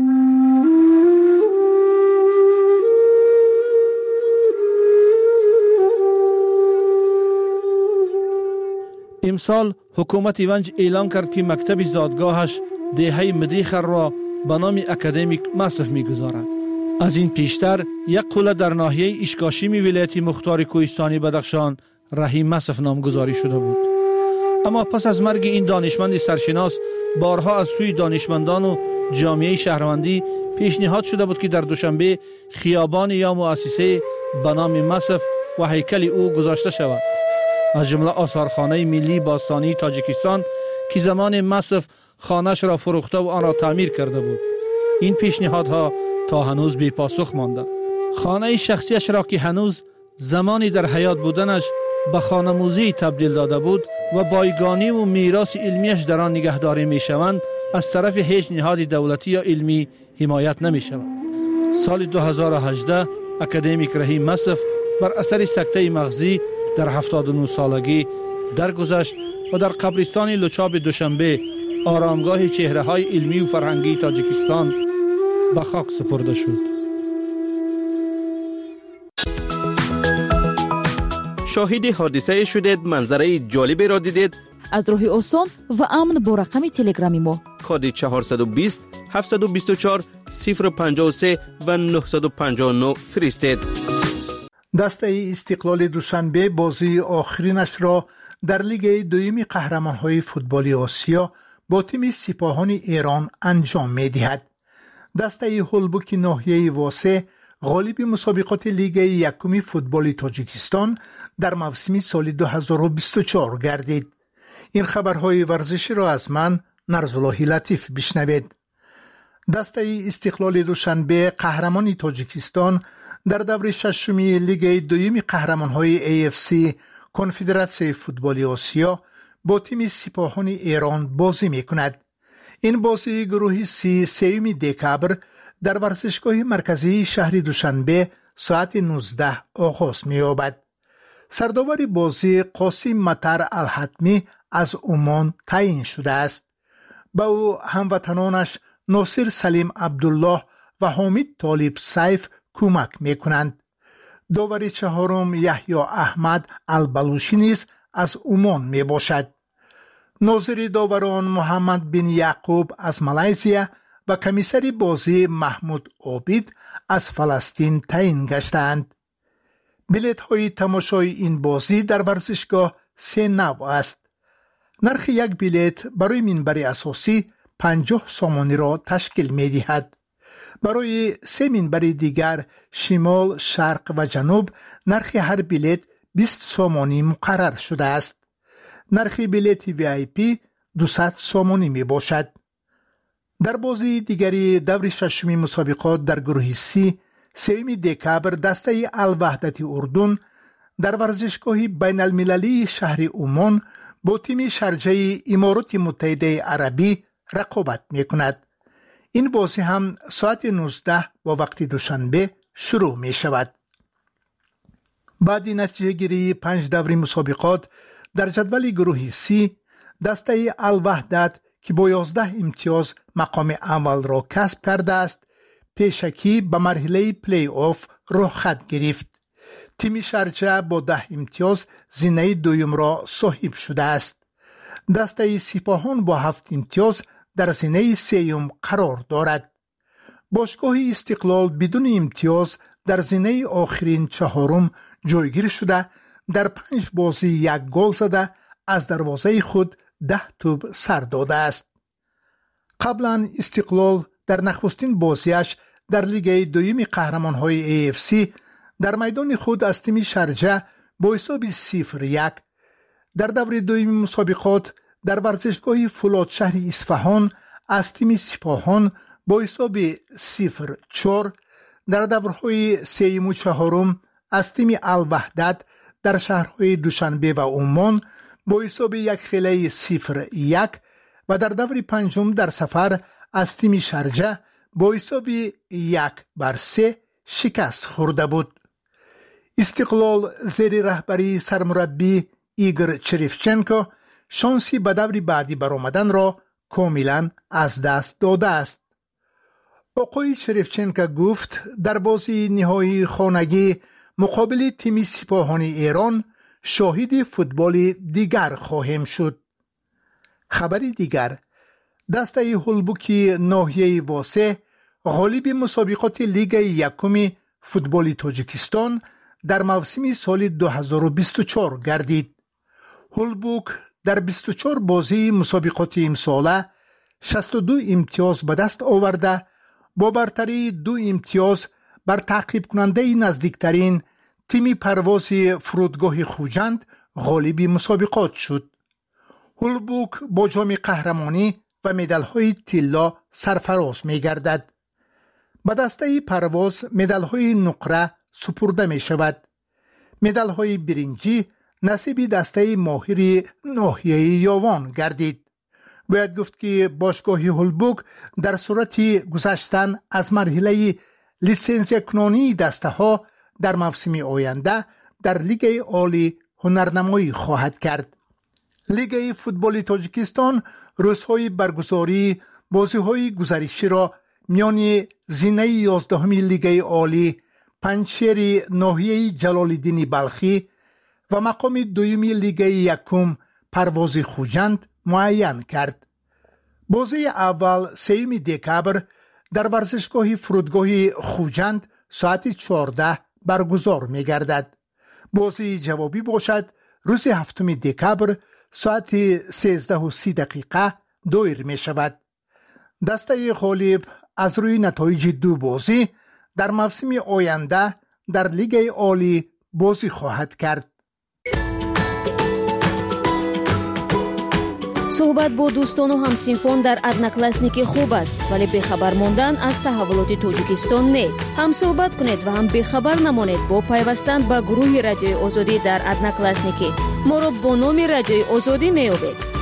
امسال حکومت ونج اعلان کرد که مکتب زادگاهش دهه مدیخر را به نام اکادمیک مصف می‌گذارد. از این پیشتر یک قله در ناحیه اشکاشیمی ولایت مختار کوهستانی بدخشان رحیم مصف نامگذاری شده بود. اما پس از مرگ این دانشمند سرشناس بارها از سوی دانشمندان و جامعه شهروندی پیشنهاد شده بود که در دوشنبه خیابان یا مؤسسه به نام مصف و هیکل او گذاشته شود. از جمله آثارخانه ملی باستانی تاجیکستان که زمان مصف خانه‌اش را فروخته و آن را تعمیر کرده بود. این پیشنهادها تا هنوز بی پاسخ مانده. خانه شخصیش را که هنوز زمانی در حیات بودنش به خانه موزی تبدیل داده بود و بایگانی و میراث علمیش در آن نگهداری می شوند، از طرف هیچ نهاد دولتی یا علمی حمایت نمی شود. سال دو هزار و هجده اکادمیک رحیم مصف بر اثر سکته مغزی در هفتاد و نه سالگی درگذشت و در قبرستان لوچاب دوشنبه آرامگاه چهره های علمی و فرهنگی تاجیکستان به خاک سپرده شد.
شاهد حادثه شدید، منظره جالبی را دیدید؟
از راه آسان و امن با رقم تلگرامی ما
کد چهارصد و بیست هفتصد و بیست و چهار صفر پنجاه و سه و نهصد و پنجاه و نه فرستید.
دسته استقلال دوشنبه بازی آخرینش را در لیگ دوم قهرمان‌های فوتبال آسیا با تیم سپاهان ایران انجام می‌دهد. دسته هولبوک ناحیه واسه غالب مسابقات لیگ یکم فوتبال تاجیکستان در موسم سال دو هزار و بیست و چهار گردید. این خبرهای ورزشی را از من نرزالله لطیف بشنوید. دسته استقلال دوشنبه قهرمان تاجیکستان در دور ششمی لیگ دوم قهرمان‌های ای اف سی کنفدراسیون فوتبال آسیا با تیم سپاهان ایران بازی می‌کند. این بازی گروه سی سوم دکبر در ورزشگاه مرکزی شهر دوشنبه ساعت نوزده آغاز می‌یابد. سرداور بازی قاسم مطر الحتمی از عمان تعیین شده است. با او هموطنانش ناصر سلیم عبدالله و حامد طالب سیف کمک می‌کنند. داور چهارم یحیی احمد البلوشی نیز از عمان میباشد. ناظر داوران محمد بن یعقوب از مالزیا و کمیسر بازی محمود عابد از فلسطین تعیین گشتند. بلیط های تماشای این بازی در ورزشگاه سه نوع است. نرخ یک بلیط برای منبر اساسی پنجاه سامانی را تشکیل می دهد. برای سه منبر دیگر شمال، شرق و جنوب نرخ هر بلیط بیست سامانی مقرر شده است. نرخ بلیط وی آی پی دویست سامانی می باشد. در بازی دیگری دور ششمی مسابقات در گروه سی سوم دکبر دسته الوحدت اردن در ورزشگاه بین المللی شهر عمان با تیم شارجه امارات متحده عربی رقابت می کند. این بازی هم ساعت نوزده با وقت دوشنبه شروع می شود. بعد نتیجه گیری پنج دور مسابقات در جدول گروه سی دسته الوحدت که با یازده امتیاز مقام اول را کسب کرده است پیشکی به مرحله پلی آف راه خط گرفت. تیم شارجه با ده امتیاز زینه دویم را صاحب شده است. دسته سپاهان با هفت امتیاز در زینه سیوم قرار دارد. باشگاه استقلال بدون امتیاز در زینه آخرین چهارم جایگیر شده در پنج بازی یک گل زده از دروازه خود ده توپ سر داده است. قبلا استقلال در نخستین بازیش در لیگ دوم قهرمان‌های ای اف سی در میدان خود از تیم شارجه با حساب صفر یک در دور دوم مسابقات در ورزشگاه فولاد شهر اصفهان از تیم سپاهان با حساب صفر چهار در دورهای سوم و چهارم از تیم الوحدت در شهرهای دوشنبه و عمان با حساب یک خیلی صفر یک و در دور پنجم در سفر از تیم شارجه با حساب یک بر سه شکست خورده بود. استقلال زیر رهبری سرمربی ایگور چریفچنکو شانسی به دور بعدی برآمدن را کاملا از دست داده است. آقای چریفچنکو گفت در بازی نهایی خانگی مقابل تیم سپاهان ایران شاهد فوتبال دیگر خواهیم شد. خبری دیگر دسته هولبوکی ناحیه واسه غالب مسابقات لیگ یکم فوتبال تاجیکستان در موسم سال دو هزار و بیست و چهار گردید. هولبوک در بیست و چهار بازی مسابقات امساله شصت و دو امتیاز به دست آورده با برتری دو امتیاز بر تعقیب کننده نزدیکترین تیم پرواز فرودگاه خوجند غالب مسابقات شد. هولبوک با جام قهرمانی و مدال‌های طلا سرفراز می‌گردد. به دسته پرواز مدال‌های نقره سپرده می‌شود. مدال‌های برنجی نصیب دسته ماهر ناحیه یاوان گردید. باید گفت که باشگاه هولبوک در صورت گذشتن از مرحله لیسنزی کنونی دسته ها در موسم آینده در لیگ عالی هنرنمایی خواهد کرد. لیگ فوتبال تاجیکستان روزهای برگزاری بازی‌های گزارشی را میان زینه یازدهم لیگ عالی پنجشیر ناحیه جلال الدین بلخی و مقام دوم لیگ یکم پرواز خوجند معین کرد. بازی اول سوم دکبر در ورزشگاه فرودگاه خوجند ساعت چهارده برگزار می گردد. بازی جوابی باشد روز هفتم دکبر ساعت سیزده و سی دقیقه دایر می شود. دسته غالب از روی نتایج دو بازی
در موسم آینده در لیگ عالی بازی خواهد کرد.
صحبت با دوستان و همسینفان در ادناکلاسنیکی خوب است، ولی بخبر ماندن از تحولات تاجیکستان نه. هم صحبت کنید و هم بخبر نمانید با پیوستن به گروه رادیوی آزادی در ادناکلاسنیکی. ما را با نام رادیوی آزادی میابید.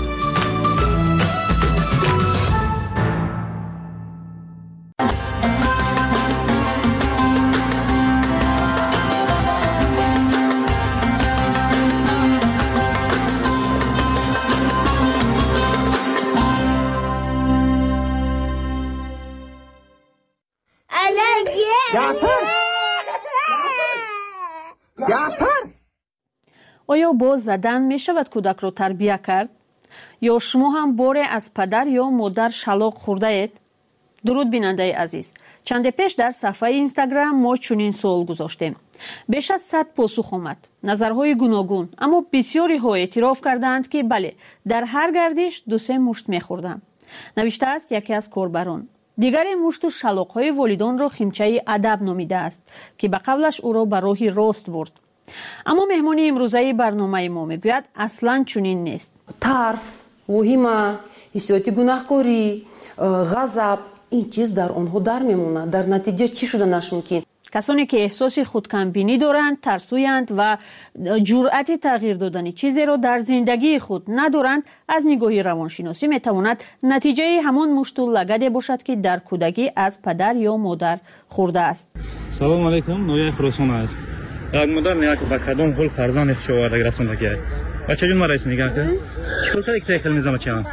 آیا با زدن می شود کودک را تربیت کرد؟ یا شما هم باره از پدر یا مادر شلاق خورده اید؟ درود بیننده عزیز، چند پیش در صفحه اینستاگرام ما چنین سوال گذاشتیم. بیش از صد پاسخ آمد، نظرهای گوناگون، اما بسیاری ها اعتراف کردند که بله، در هر گردش دو سه مشت می خوردم. نوشته است یکی از کاربران. دیگری مشت و شلاق های والدان را خیمچه ادب نامیده است که به قولش او را به راه راست برد. اما مهمان امروزه برنامه ما میگوید اصلا چنین نیست.
ترس، وهمه، حسیات گناهکاری، غضب، این چیز در آنها در میمونه. در نتیجه چی شده نشمکن؟
کسانی که احساس خودکمبینی دارند، ترسویند و جرأت تغییر دادن چیزی را در زندگی خود ندارند، از نگاه روانشناسی میتواند نتیجه همان مشت و لگدی باشد که در کودکی از پدر یا مادر خورده است.
سلام علیکم، نویا خراسان است. یک مادر نیا که با کدام حال فرزند خود آورده رسانده کرد. بچه جون ما رئیس نگاه کرد. چیکار کردی که خیلی نظام چیان؟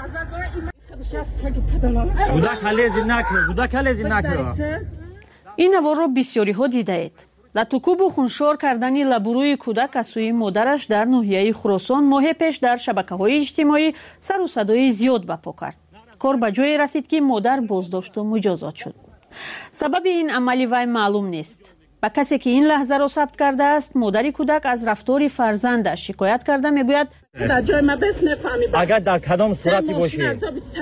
بودا کالیز نکرد، بودا کالیز نکرد.
این نوار را بسیاری ها دیده اید. لطوکوب و خونشار کردن لبروی کودک از سوی مادرش در ناحیه خراسان ماه پیش در شبکه‌های اجتماعی سر و صدای زیاد برپا کرد. کار به جایی رسید که مادر بازداشت و مجازات شد. سبب این عملی وی معلوم نیست. با کسی که این لحظه را ثبت کرده است، مادر کودک از رفتار فرزندش شکایت کرده میگوید
در جای ما بس نفهمی
اگر در کدام صورتی باشه.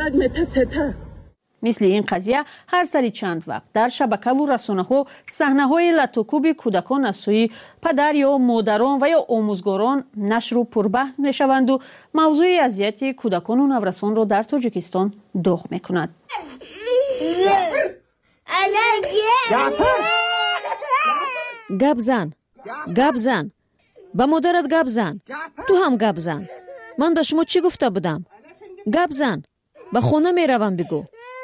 مثل این قضیه هر سری چند وقت در شبکه و رسانه ها صحنه های لطوکوب کودکان از سوی پدر یا مادران و یا آموزگاران نشر و پربحث می شوند و موضوع اذیت کودکان و نورسان را در تاجیکستان داغ می کند.
گپ زن، گپ زن، با مادرت گپ زن، تو هم گپ زن. من به شما چی گفته بودم؟ گپ زن، به خونه می روم بگو.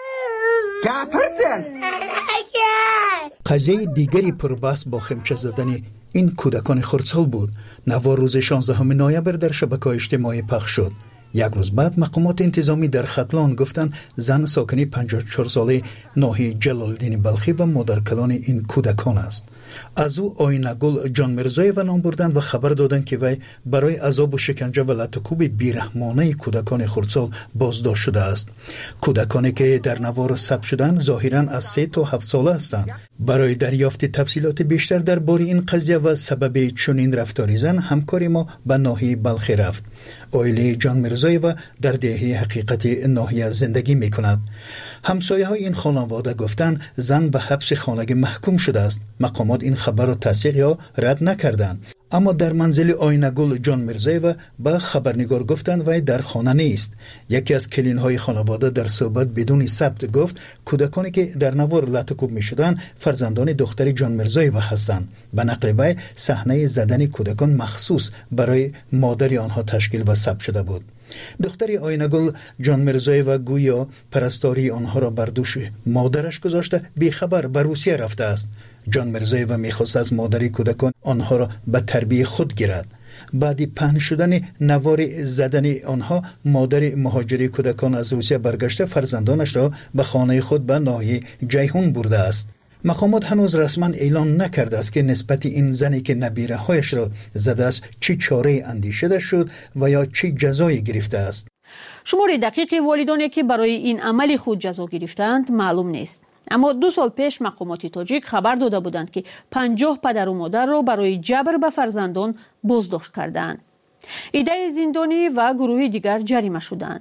قضیه دیگری پربحث با خمچه زدن این کودکان خردسال بود. نوار روز شانزدهم نوامبر در شبکه‌های اجتماعی پخش شد. یک روز بعد مقامات انتظامی در ختلان گفتند زن ساکنی پنجاه و چهار ساله ناحیه جلالالدین بلخی و مادرکلان این کودکان است. از او آینه‌گل جان مرزایو نام بردند و خبر دادند که وی برای عذاب و شکنجه و لطوکوب بیرحمانه کودکان خردسال بازداشت شده است. کودکانی که در نوار ثبت شدند ظاهراً از سه تا هفت ساله هستند. برای دریافت تفصیلات بیشتر درباره این قضیه و سبب چنین رفتار زن همکاری ما به ناحیه بلخی رفت. عائله جان مرزایو در دهه حقیقت ناحیه زندگی می کند. همسایه های این خانواده گفتند زن به حبس خانگی محکوم شده است. مقامات این خبر را تصدیق یا رد نکردند. اما در منزل آینه‌گل جان مرزایو به خبرنگار گفتند وی در خانه نیست. یکی از کلین های خانواده در صحبت بدون ثبت گفت کودکانی که در نوار لطوکوب می شدند فرزندان دختر جان مرزایو هستند. به نقل وی صحنه زدن کودکان مخصوص برای مادر آنها تشکیل و ثبت شده بود. دختر آینه‌گل جان مرزایو گویا پرستاری آنها را بر دوش مادرش گذاشته بیخبر به روسیه رفته است. جان مرزایو میخواست از مادر کودکان آنها را به تربیت خود گیرد. بعد پهن شدن نوار زدن آنها مادر مهاجری کودکان از روسیه برگشته فرزندانش را به خانه خود به ناحیه جیهون برده است. مقامات هنوز رسما اعلان نکرده است که نسبت این زنی که نبیره هایش را زده است چی چاره اندیشیده شد و یا چی جزایی گرفته است.
شمار دقیق والدانی که برای این عمل خود جزا گرفتند معلوم نیست. اما دو سال پیش مقامات تاجیک خبر داده بودند که پنجاه پدر و مادر را برای جبر به فرزندان بازداشت کردند. ایده زندانی و گروه دیگر جریمه شدند.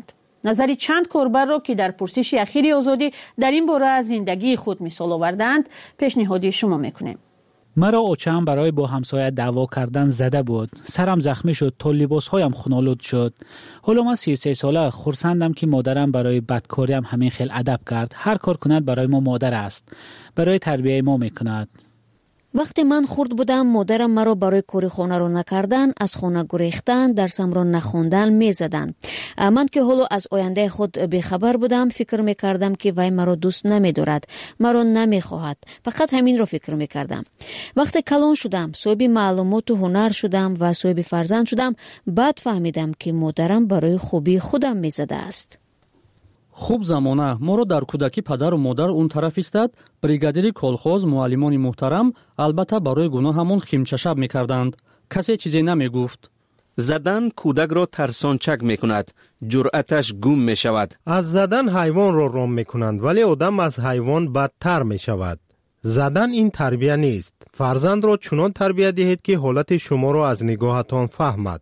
نظری چند کاربر را که در پرسش اخیر آزادی در این باره از زندگی خود مثال آوردند پیشنهادی شما میکنیم.
مرا اوچم برای با همسایه دعوا کردن زده بود. سرم زخمی شد تا لباسهایم خونالود شد. حالا من سی و سه ساله خرسندم که مادرم برای بدکاریم همین خیل ادب کرد. هر کار کند برای ما مادر است. برای تربیه ما میکند.
وقتی من خرد بودم مادرم مرا برای کاری خانه را نکردن، از خانه گریختن، درسم را نخواندن میزدن. من که حالا از آینده خود بیخبر بودم فکر میکردم که وی مرا دوست نمیدارد، مرا نمیخواهد. فقط همین را فکر میکردم. وقتی کلان شدم، صاحب معلومات و هنر شدم و صاحب فرزند شدم، بعد فهمیدم که مادرم برای خوبی خودم میزده است.
خوب زمانه ما رو در کودکی پدر و مادر اون طرف استاد، بریگادیر کلخوز، معلمان محترم البته برای گناه همون خیمچشب میکردند. کسی چیزی نمیگفت.
زدن کودک را ترسانچک میکند، جرأتش گم میشود.
از زدن حیوان را رام میکنند ولی آدم از حیوان بدتر میشود. زدن این تربیه نیست. فرزند را چنان تربیه دهید که حالت شما را از نگاهتان فهمد.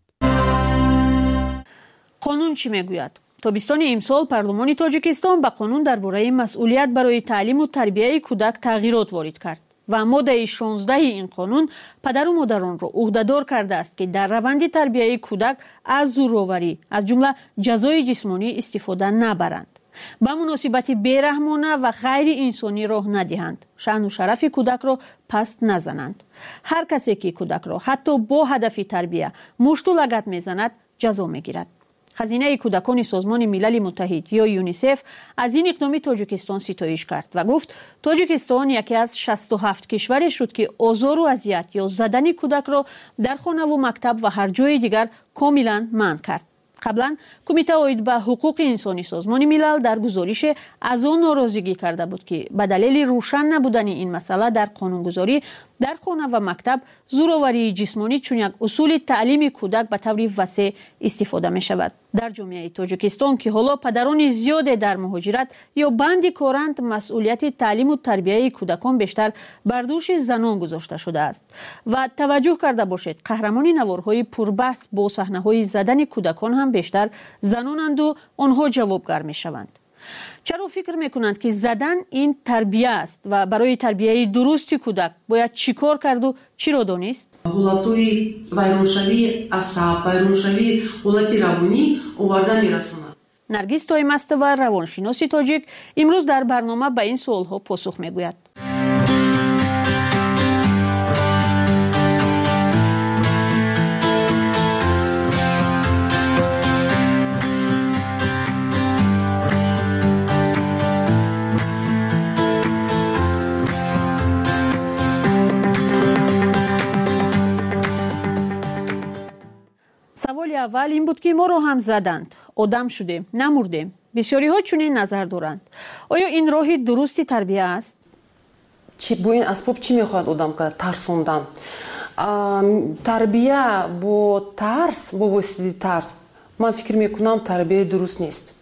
قانون چی میگوید؟ تابستان امسال پارلمان تاجیکستان به قانون درباره مسئولیت برای تعلیم و تربیت کودک تغییرات وارد کرد و ماده شانزده این قانون پدر و مادران را عهده‌دار کرده است که در روند تربیت کودک از زورآوری از جمله جزای جسمانی استفاده نبرند، به مناسبت بیرحمانه و غیر انسانی راه ندهند، شأن و شرف کودک را پست نزنند. هر کسی که کودک را حتی با هدف تربیت مشت و لگد میزند جزا میگیرد. خزینه کودکان سازمان ملل متحد یا یونیسف از این اقدام تاجیکستان ستایش کرد و گفت تاجیکستان یکی از شصت و هفت کشور شد که آزار و اذیت یا زدن کودک را در خانه و مکتب و هر جای دیگر کاملا منع کرد. قبلا کمیته اید به حقوق انسانی سازمان ملل در گزارش از آن ناراضگی کرده بود که به دلیل روشن نبودن این مسئله در قانونگذاری در خانه و مکتب زورآوری جسمانی چون یک اصول تعلیم کودک به طور وسیع استفاده می شود. در جامعه تاجیکستان که حالا پدران زیاد در مهاجرت یا بند کارند، مسئولیت تعلیم و تربیت کودکان بیشتر بر دوش زنان گذاشته شده است و توجه کرده باشید قهرمان نوارهای پربحث با صحنه‌های زدن کودکان هم بیشتر زنانند و آنها جوابگر می شوند. چرا فکر میکنند که زدن این تربیه است و برای تربیه درست کودک باید چیکار کرد و چی را دانست؟
حالتوی ویرانشوی عصب، ویرانشوی حالت روانی آورده میرسوند.
نرگس تایمستova روانشناس تاجیک امروز در برنامه به این سوالها پاسخ میگوید. سوال اول این بود که ما رو هم زدند، آدم شدیم، نمردیم. بسیاری ها چنین نظر دارند. آیا این راه درستی تربیه است؟
چی با این اسباب چی میخواد آدم که ترسوندن؟ تربیه با ترس، با وسیله ترس، من فکر میکنم تربیه درست نیست.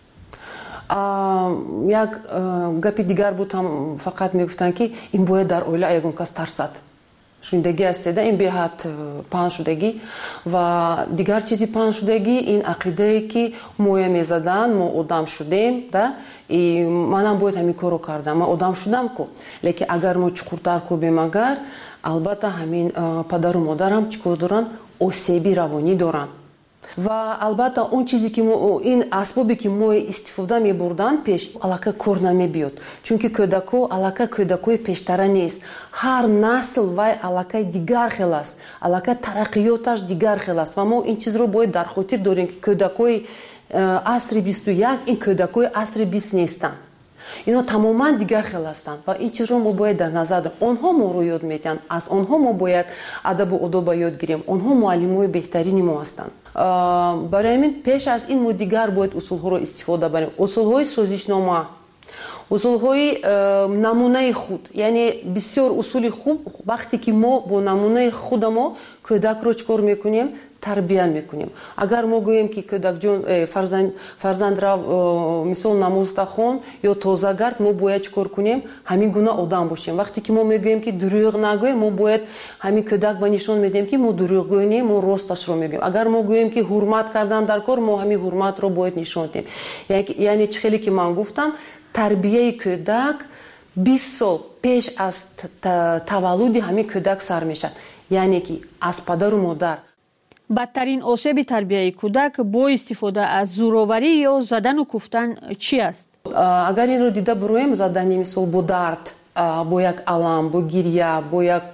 یک گپی دیگر بود هم فقط میگفتن که این باید در اوله یکون کس ترسد. شدگی استیده این بیهات پان شدگی و دیگر چیزی پان شدگی این عقیده ای که موی میزدن ما آدم شدیم ده منم باید همین کارو کردم، من آدم شدم کو، لیکن اگر ما چقورتر کو بیم اگر البته همین پدر و مادر هم چیکار دارن؟ آسیبی روانی دارن و البته اون چیزی که ما این اسبابی که ما استفاده می بردن پیش علاقه کار نمی بیاد، چون که کودکو علاقه کودکوی پیشتره نیست. هر نسل وای علاقه دیگر خیلی است، علاقه ترقیاتش دیگر خیلی است و ما این چیز رو باید در خاطر داریم که کودکوی عصر بیست و یک این کودکوی عصر بیست نیستن، اینا تماما دیگر خیلی هستند و این چیز رو ما باید در نظر داشت. آنها ما رو یاد میدن، از آنها ما باید ادب و آداب یاد گیریم، آنها معلمای بهترین ما هستند. برای همین پیش از این ما دیگر باید اصول ها رو استفاده بریم، اصول های سازشنامه، اصول های نمونه خود، یعنی بسیار اصول خوب. وقتی که ما با نمونه خود ما کودک رو چکار میکنیم؟ тарбия мекунем. Агар мо гӯем ки кӯдакҷон фарзандра мисол намозда хон ё тозагард, мо бояд чикор кунем? Ҳамин гуна одам бошем. Вақте ки мо мегӯем ки дурӯғ нагӯем, мо бояд ҳамин кӯдак ба нишон медем ки мо дурӯғгӯй не, мо росташро мегӯем. Агар мо гӯем ки ҳурмат кардан дар кор, мо ҳамин ҳурматро бояд нишон дем. Яъне чӣ хеле ки ман гуфтам, тарбияи кӯдак бист сол пеш аз таваллуди ҳамин кӯдак сар мешавад. яъне ки аз падару модар.
бадтарин осеби тарбияи кӯдак бо истифода аз зӯроварӣ ё задану куфтан чӣ аст?
Агар инро дида бироем, задани мисол бо дард, бо як алам, бо гирья, бо як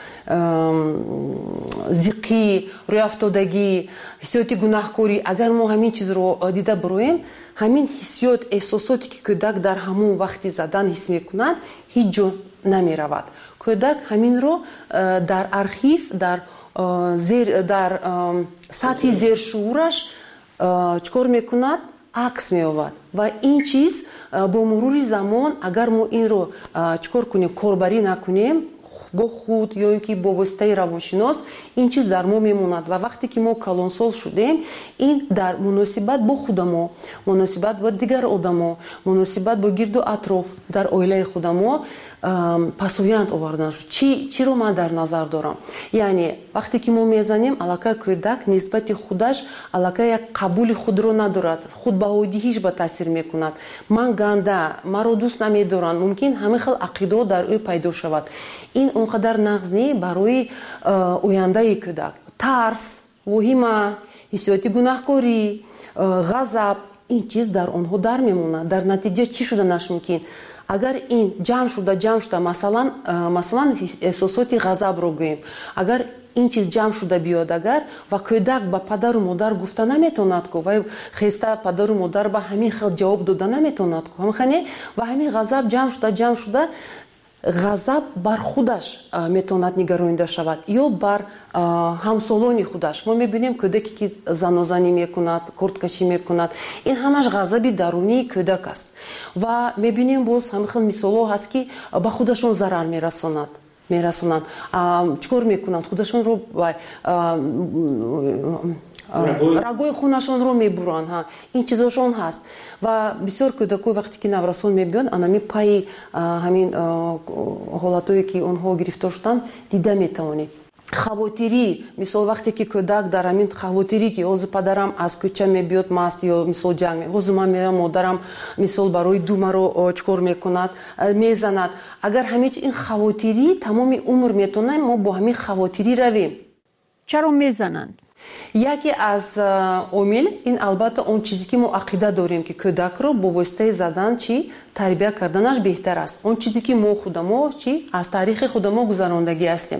зиқӣ, рӯяфтодагӣ, ҳиссиёти гунаҳкорӣ, агар мо ҳамин чизро дида бироем, ҳамин ҳиссиёт, эҳсосоте ки кӯдак дар ҳамун вақти задан ҳис мекунад, ҳеҷ ҷо намеравад. кӯдак ҳаминро дар архив, дар дар сатҳи зершуураш чикор мекунад, акс меёвад. ва ин чиз бо мурури замон, агар мо инро чикор кунем, корбарӣ накунем бо худ ё ин ки бо воситаи равоншинос, ин чиз дар мо мемонад. ва вақте ки мо калонсол шудем, ин дар муносибат бо худамо, муносибат бо дигар одамо, муносибат бо гирду атроф, дар оилаи худамо пасоянд овардан шуд. Чиро ман дар назар дорам? Яъне вақте ки мо мезанем, аллакай кӯдак нисбати худаш аллакай як қабули худро надорад, худбаҳодиҳиш ба таъсир мекунад. Ман ганда, маро дӯст намедоранд, мумкин ҳамин хел ақидо дар ӯ пайдо шавад. ин он қадар нағз не барои ояндаи кӯдак. Тарс, воҳима, ҳиссиёти гунаҳкорӣ, ғазаб, ин чиз дар онҳо дар мемонад. дар натиҷа чӣ шуданаш мумкин? агар ин ҷамъ шуда ҷамъ шуда масалан масалан эҳсосоти ғазабро гӯем, агар ин чиз ҷамъ шуда биёд, агар ва кӯдак ба падару модар гуфта наметавонад ку, ва хеста падару модар ба ҳамин хел ҷавоб дода наметавонад ку, ҳамхане ва ҳамин ғазаб ҷамъ шуда ҷамъ шуда ғазаб бар худаш метавонад нигаронида шавад ё бар ҳамсолони худаш. Мо мебинем кӯдаке ки занозанӣ мекунад, кордкашӣ мекунад, ин ҳамаш ғазаби дарунии кӯдак аст. ва мебинем боз ҳамин хел мисолҳо ҳаст ки ба худашон зарар мерасонад мерасонанд, чикор мекунанд, худашонро рагои хунашонро мебуранд. Ин чизошон ҳаст. ва бисёр кӯдакҳо вақте ки наврасон мебиёнд, анами пайи ҳамин ҳолатое ки онҳо гирифтор шуданд дида метавонем. хавотирӣ, мисол вақте ки кӯдак дар ҳамин хавотирӣ ки ҳозир падарам аз кӯча мебиёд маст ё мисол ҷанг, ҳозир ман мерам модарам мисол барои ду маро чикор мекунад, мезанад. агар ҳамин ин хавотирӣ тамоми умр метавонем мо бо ҳамин хавотирӣ равем.
чаро мезананд?
яке аз омил ин албатта он чизе ки мо ақида дорем ки кӯдакро бо воситаи задан чи тарбия карданаш беҳтар аст. Он чизе ки мо худамо чи аз таърихи худамо гузарондагӣ ҳастем.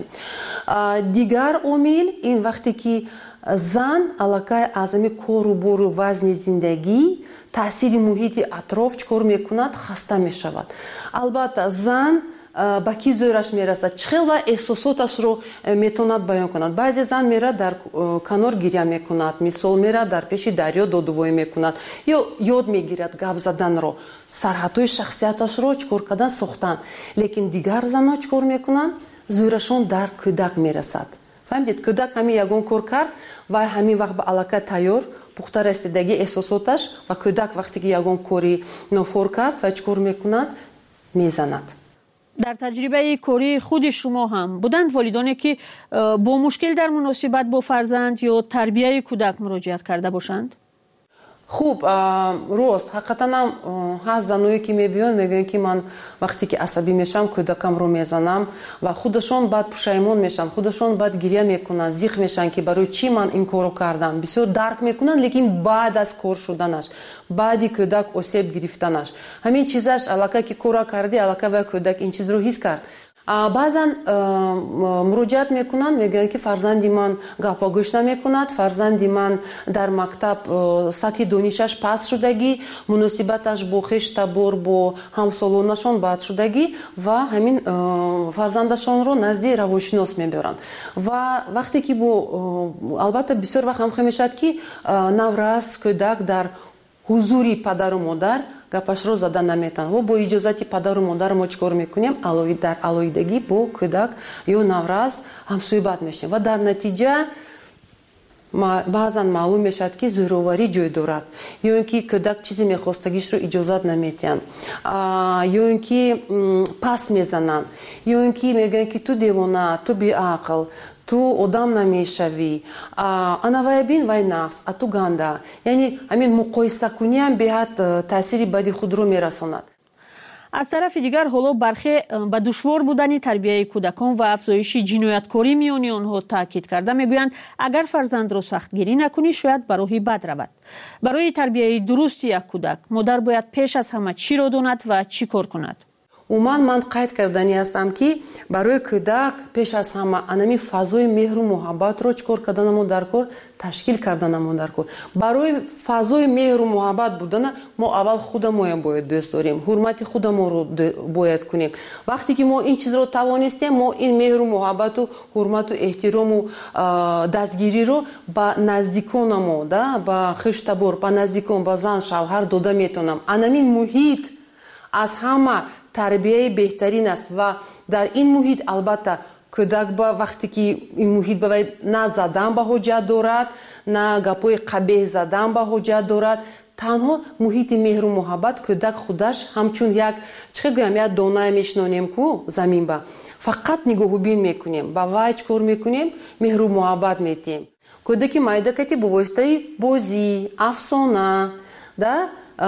дигар омил ин вақте ки зан аллакай аз ҳамин кору бору вазни зиндагӣ, таъсири муҳити атроф чикор мекунад, хаста мешавад. албатта зан ба ки зӯраш мерасад, чӣ хел ва эҳсосоташро метавонад баён кунад. баъзе зан мерад дар канор гирья мекунад, мисол мерад дар пеши дарё додувоӣ мекунад ё ёд мегирад гап заданро, сарҳадҳои шахсияташро чикор кардан сохтан. лекин дигар занҳо чикор мекунанд, зӯрашон дар кӯдак мерасад. фаҳмидед, кӯдак ҳамин ягон кор кард ва ҳамин вақт ба аллакай тайёр пухта расидагӣ эҳсосоташ, ва кӯдак вақте ки ягон кори нофор кард ва чикор мекунад, мезанад.
дар таҷрибаи кории худи шумо ҳам буданд волидоне ки бо мушкил дар муносибат бо фарзанд ё тарбияи кӯдак муроҷиат карда бошанд?
хуб, рост ҳақиқатанам ҳаст заное ки мебиёнд, мегӯянд ки ман вақте ки асабӣ мешавам кӯдакамро мезанам ва худашон баъд пушаймон мешаванд, худашон баъд гирья мекунанд, зиқ мешаванд ки барои чӣ ман ин корро кардам. бисёр дарк мекунанд, лекин баъд аз кор шуданаш, баъди кӯдак осеб гирифтанаш, ҳамин чизаш аллакай ки корро карди, аллакай ва кӯдак ин чизро ҳис кард. баъзан муроҷиат мекунанд, мегӯянд ки фарзанди ман гапогӯш намекунад, фарзанди ман дар мактаб сатҳи донишаш паст шудагӣ, муносибаташ бо хештабор бо ҳамсолонашон бад шудагӣ ва ҳамин фарзандашонро назди равоншинос мебаранд. ва вақте ки бо албатта бисёр вақт ҳам мешавад ки наврас кӯдак дар ҳузури падару модар гапашро зада наметавонад. ва бо иҷозати падару модар мо чикор мекунем? дар алоҳидагӣ бо кӯдак ё навраз ҳамсӯҳбат мешавем ва дар натиҷа баъзан маълум мешавад ки зӯроварӣ ҷой дорад, ё ин ки кӯдак чизе мехостагиашро иҷозат намедиҳанд, ё ин ки пас мезананд, ё ин ки мегӯянд ки ту девона, ту беақл, ту одам намешавӣ, ана вай бин вай нақс, а ту ганда. Яъне ҳамин муқоисакуниам беҳад таъсири бади худро мерасонад.
аз тарафи дигар ҳоло бархе ба душвор будани тарбияи кӯдакон ва афзоиши ҷинояткорӣ миёни онҳо таъкид карда мегӯянд, агар фарзандро сахтгирӣ накунӣ, шояд ба роҳи бад равад. барои тарбияи дурусти як кӯдак модар бояд пеш аз ҳама чиро донад ва чӣ кор кунад?
умуман ман қайд кардани ҳастам ки барои кӯдак пеш аз ҳама анами фазои меҳру муҳаббатро чӣ кор карданамон дар кор ташкил карданамон дар кор. Барои фазои меҳру муҳаббат будана мо аввал худамоям бояд дӯст дорем, ҳурмати худамонро бояд кунем. вақте ки мо ин чизро тавонистем, мо ин меҳру муҳаббату ҳурмату эҳтирому дастгириро ба наздиконамо, ба хештабор, ба наздикон, ба зан шавҳар дода метавонам. Анамин муҳит аз ҳама тарбияи беҳтарин аст ва дар ин муҳит албатта кӯдак ба вақте ки ин муҳит ба вай на задан ба ҳоҷат дорад, на гапои қабеҳ задан ба ҳоҷат дорад, танҳо муҳити меҳру муҳаббат кӯдак худаш ҳамчун як чӣ гӯям як донае мешинонем ку замин ба фақат нигоҳубин мекунем, ба вай чӣ кор мекунем, меҳру муҳаббат метиҳем. кӯдаки майдакати бо воситаи бозӣ, афсона да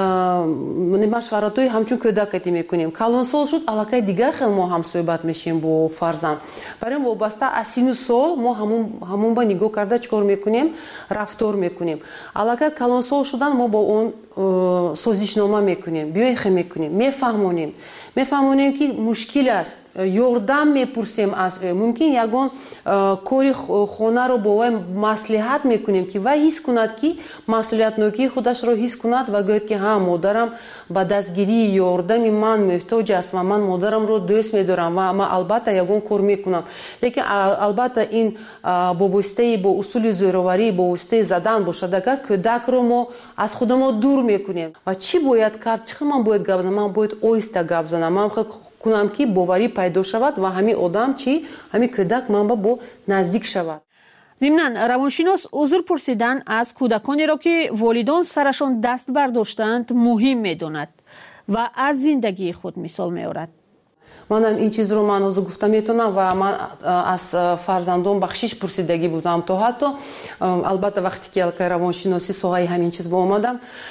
машваратҳои ҳамчун кӯдакатӣ мекунем. Калонсол шуд, аллакай дигар хел мо ҳамсоҳбат мешем бо фарзанд. Барои вобаста аз сину сол мо ҳамон ба нигоҳ карда чӣ кор мекунем, рафтор мекунем. Аллакай калонсол шудан мо бо он созишнома мекунем, биёхе мекунем, мефаҳмонем. мефаҳмонем ки мушкил аст, ёрдам мепурсем аз ӯ. Мумкин ягон кори хонаро бо вай маслиҳат мекунем ки вай ҳис кунад ки масъулиятнокии худашро ҳис кунад ва гӯяд ки ҳа модарам ба дастгирии ёрдами ман муҳтоҷ аст ва ман модарамро дӯст медорам ва ман албатта ягон кор мекунам. Лекин албатта ин бо воситаи бо усули зӯроварӣ, бо воситаи задан бошад, агар кӯдакро мо аз худамо дур мекунем. Ва чӣ бояд кард, чӣ хел ман бояд гап занам? Ман бояд оҳиста гап занам. Ман хел кунам ки боварӣ пайдо шавад ва ҳамин одам чӣ, ҳамин кӯдак манба бо наздик шавад.
зимнан равоншинос узр пурсидан аз кӯдаконеро ки волидон сарашон даст бардоштаанд муҳим медонад ва аз зиндагии худ мисол меорад.
манам ин чизро ман ҳозир гуфта метавонам ва ман аз фарзандон бахшиш пурсидагӣ будам. То ҳатто албатта вақте ки алкай равоншиносӣ соҳаи ҳамин чиз ба омадам,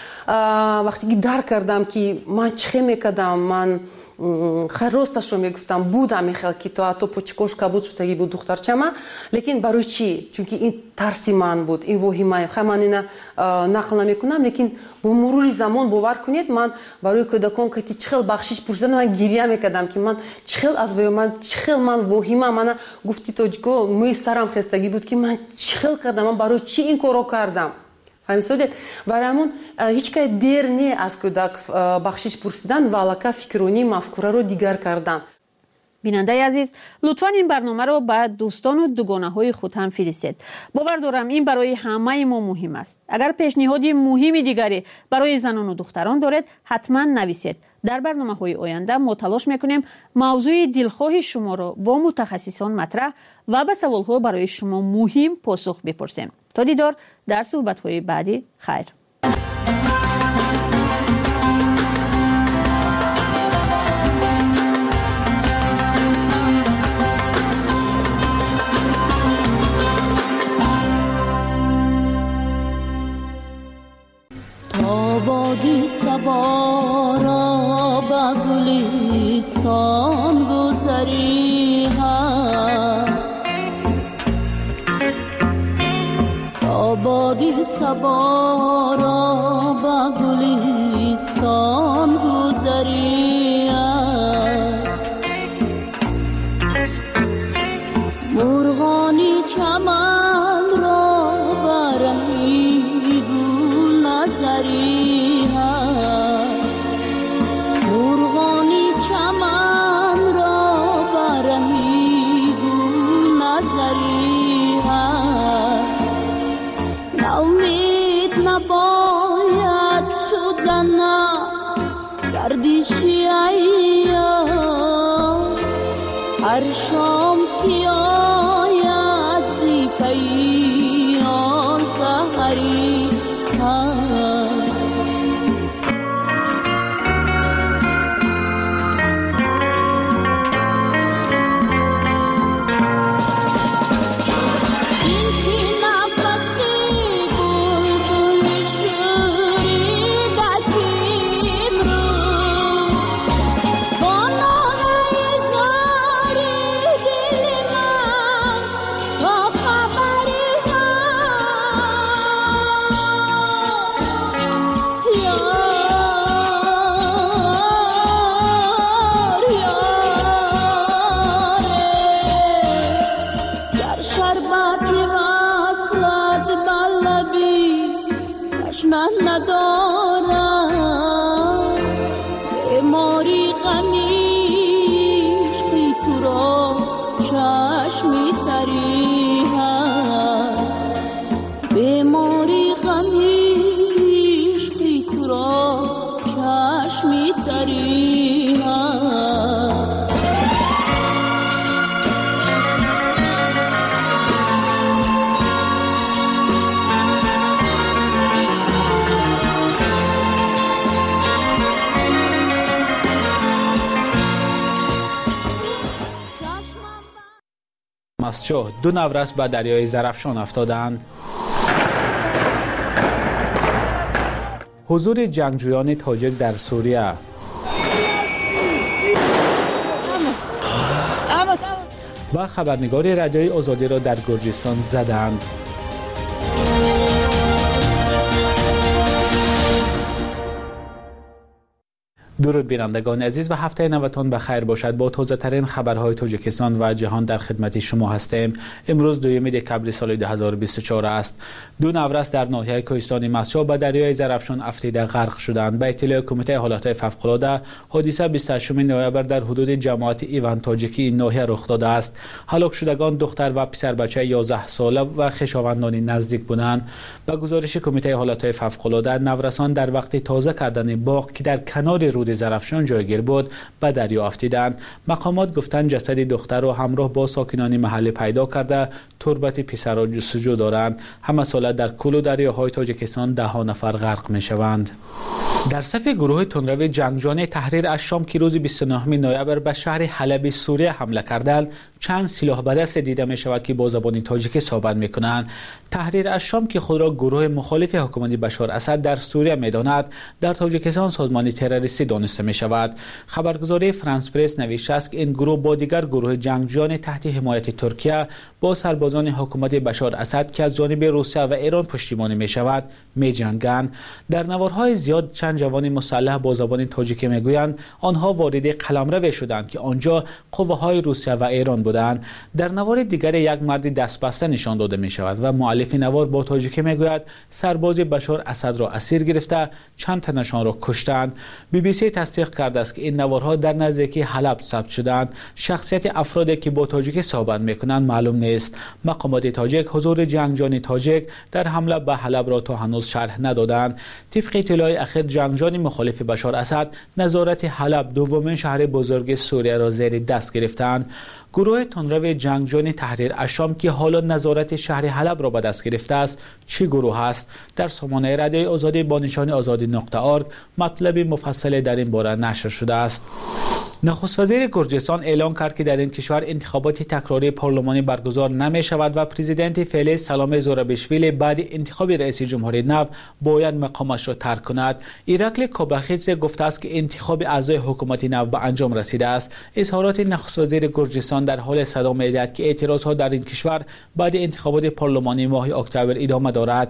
вақте ки дарк кардам ки ман чӣ хел мекардам, ман хай росташро мегуфтам, буд ҳамин хел ки то ҳатто почекошка буд, шудагӣ буд духтарчама, лекин барои чӣ? Чунки ин тарси ман буд, ин воҳимаи. Хай ман ина нақл намекунам, лекин бо мурури замон бовар кунед, ман барои кӯдакон ки чӣ хел бахшиш пурсидам, ман гирья мекардам ки ман чӣ хел аз воҳимам, чӣ хел ман воҳима, мана гуфти тоҷико мӯи сарам хестагӣ буд ки ман чӣ хел кардам, ман барои чӣ ин корро кардам. фаҳмисодед? барои ҳамон ҳеҷ кай дер не аз кӯдак бахшиш пурсидан ва аллакай фикрронӣ мафкураро дигар кардан.
бинандаи азиз, лутфан ин барномаро ба дӯстону дугонаҳои худ ҳам фиристед. бовар дорам ин барои ҳамаи мо муҳим аст. агар пешниҳоди муҳими дигаре барои занону духтарон доред, ҳатман нависед. дар барномаҳои оянда мо талош мекунем мавзӯи дилхоҳи шуморо бо мутахассисон матраҳ ва ба саволҳо барои шумо муҳим посух бипурсем. то дидор дар суҳбатҳои баъди. хайр.
آبادی سوارا با گلستان گذری هست، آبادی سوارا با گلستان گذری است، مرغانی چمن را برای نظری هست، مرغانی چمن را برهی گل نظری هست، نومید نباید شدن گردشی ایام، هر شام که آید زی پیام خبری هست.
مسجد دو نورس به دریای زرافشان افتادند. حضور جنگجویان تاجیک در سوریه. و خبرنگار رادیوی آزادی را در گرجستان زدند. درود بینندگان عزیز و هفته نوتان بخیر باشد. با تازه ترین خبرهای تاجیکستان و جهان در خدمت شما هستیم. امروز دوم دکبر سال دو هزار و بیست و چهار است. دو نورس در ناحیه کوهستان مسجد به دریای زرافشان افتیده غرق شدند. به اطلاع کمیته حالات فوق‌العاده، حادثه بیست و هشتم نوامبر در حدود جماعت ایوان تاجیکی این ناحیه رخ داده است. هلاک شدگان دختر و پسر بچه یازده ساله و خویشاوندان نزدیک بودند. به گزارش کمیته حالات فوق‌العاده، نورسان در وقت تازه کردن باغ که در کنار رود زرافشان جایگیر بود به دریا افتیدند. مقامات گفتند جسد دختر را همراه با ساکنان محلی پیدا کرده تربت پسر را جستجو دارند. همه ساله در کل دریاهای تاجیکستان ده ها نفر غرق می شوند. در صف گروه تندرو جنگجویان تحریر الشام که روز بیست و نهم نوامبر به شهر حلب سوریه حمله کردند، چند سلاح به دست دیده می شود که با زبان تاجیکی صحبت می کنند. تحریر الشام که خود را گروه مخالف حکومت بشار اسد در سوریه می داند، در تاجیکستان سازمان تروریستی دانسته می شود. خبرگزاری فرانس پرس نوشته است که این گروه با دیگر گروه جنگجویان تحت حمایت ترکیه با سربازان حکومت بشار اسد که از جانب روسیه و ایران پشتیبانی می شود می جنگند. در نوارهای زیاد چند جوان مسلح با زبان تاجیکی می گویند آنها وارد قلمرو شدند که آنجا قوه‌های روسیه و ایران بودند. در نوار دیگر یک مرد دستبسته نشان داده می شود و مؤلف نوار با تاجیکی می گوید سرباز بشار اسد را اسیر گرفته چند تنشان را کشتند. بی بی سی تصدیق کرده است که این نوارها در نزدیکی حلب ثبت شدند. شخصیت افرادی که با تاجیکی صحبت می کنند معلوم نیست. مقامات تاجیک حضور جنگجویان تاجیک در حمله به حلب را تا هنوز شرح ندادند. طبق اطلاع اخیر جنگجویان مخالف بشار اسد نظارت حلب دومین شهر بزرگ سوریه را زیر دست گرفتند. گروه تندرو جنگجویان تحریر الشام که حالا نظارت شهر حلب را به دست گرفته است چه گروه است؟ در سامانه رادیوی آزادی با نشان آزادی نقطه ارگ مطلب مفصل در این باره نشر شده است. نخست وزیر گرجستان اعلام کرد که در این کشور انتخابات تکراری پارلمانی برگزار نمی شود و پرزیدنت فعلی سلام زورابیشویلی بعد انتخاب رئیس جمهوری نو باید مقامش را ترک کند. ایرکل کوباخیتس گفته است که انتخاب اعضای حکومت نو به انجام رسیده است. اظهارات نخست وزیر گرجستان در حال صدا می‌دهد که اعتراضها در این کشور بعد انتخابات پارلمانی ماه اکتبر ادامه دارد.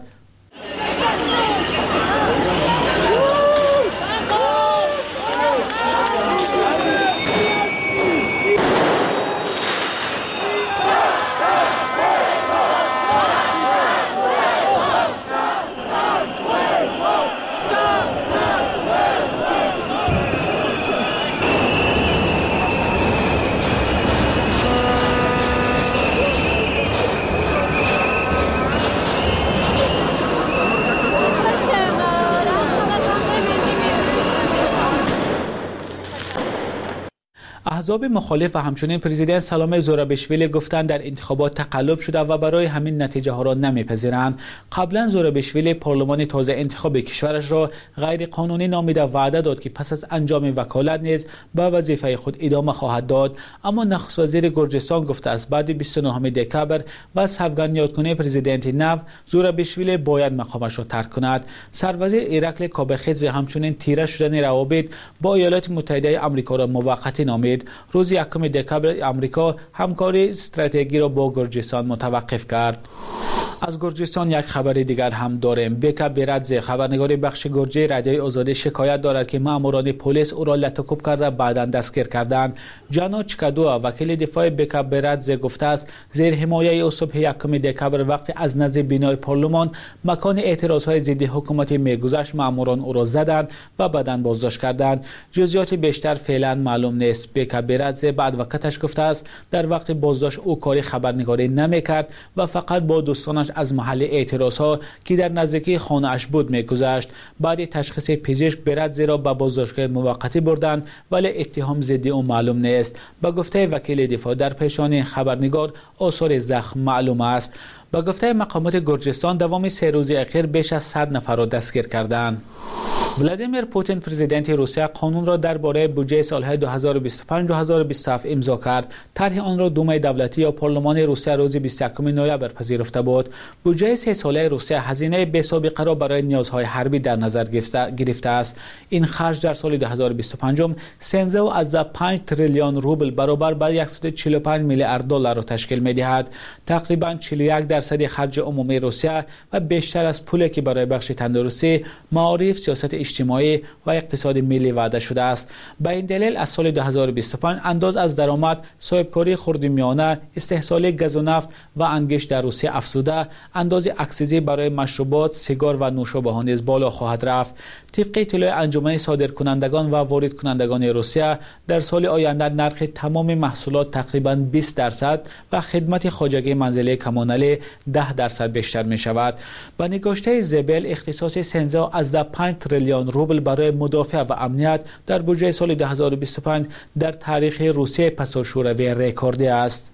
احزاب مخالف و همچنین پرزیدنت سالومه زورابیشویلی گفتند در انتخابات تقلب شده و برای همین نتیجه ها را نمیپذیرند. قبلا زورابیشویلی پارلمان تازه انتخاب کشورش را غیر قانونی نامیده و وعده داد که پس از انجام وکالت نیز به وظیفه خود ادامه خواهد داد، اما نخست وزیر گرجستان گفته است بعد بیست و نهم دکبر و سوگند یادکنه پرزیدنت نو زورابیشویلی باید مقامش را ترک کند. سروزیر ایرکل کابخیتزی همچنین تیره شدن روابط با ایالات متحده آمریکا را موقتی نامید. روز یکم دکبر آمریکا همکاری استراتژیکی را با گرجستان متوقف کرد. از گرجستان یک خبر دیگر هم داریم. بیکا بیرادزه خبرنگار بخش گرجی رادیوی آزادی شکایت دارد که ماموران پلیس او را لطکوب کرده بعداً دستگیر کردند. جانا چکادو وکیل دفاع بیکا بیرادزه گفته است زیر حمایه او صبح یکم دکبر وقتی از نزد بینای پارلمان مکان اعتراضهای ضد حکومت میگذشت ماموران او را زدند و بعداً بازداشت کردند. جزئیات بیشتر فعلا معلوم نیست. بیکا بیرادزه بعد وقتش گفته است در وقت بازداشت او کاری خبرنگاری نمیکرد و فقط با دوستانش از محل اعتراض ها که در نزدیکی خانه اش بود میگذشت. بعد تشخیص پزشک بیرادزه را به بازداشتگاه موقتی بردند ولی اتهام ضد او معلوم نیست. با گفته وکیل دفاع در پیشانی خبرنگار آثار زخم معلوم است. با گفته مقامات گرجستان دوام سه روز اخیر بیش از صد نفر را دستگیر کردند. ولادیمیر پوتین پرزیدنت روسیه قانون را درباره بودجه سالهای دو هزار و بیست و پنج تا دو هزار و بیست و هفت امضا کرد. طرح آن را دومای دولتی یا پارلمان روسیه روز بیست و یکم نوامبر پذیرفته بود. بودجه سه ساله روسیه هزینه بی‌سابقه را برای نیازهای حربی در نظر گرفته است. این خرج در سال دو هزار و بیست و پنج سیزده و پنج تریلیون روبل برابر به صد و چهل و پنج میلیارد دلار را تشکیل می‌دهد. تقریباً چهل و یک درصد خرج عمومی روسیه و بیشتر از پولی که برای بخش تندرستی، معارف، سیاست اجتماعی و اقتصاد ملی وعده شده است. به این دلیل از سال دو هزار و بیست و پنج انداز از درآمد، صاحبکاری خردمیانه، استحصال گاز و نفت و انگشت در روسیه افزوده، انداز اکسیزی برای مشروبات، سیگار و نوشابه ها نیز بالا خواهد رفت. طبق اطلاع انجمن صادرکنندگان و وارد کنندگان روسیه در سال آینده نرخ تمام محصولات تقریباً بیست درصد و خدمت خواجگی منزلی کمانلی ده درصد بیشتر می شود. با نگاشته زبل اختصاص سیزده و پنج تریلیون روبل برای مدافع و امنیت در بودجه سال دو هزار و بیست و پنج در تاریخ روسیه پس از شوروی رکوردی است.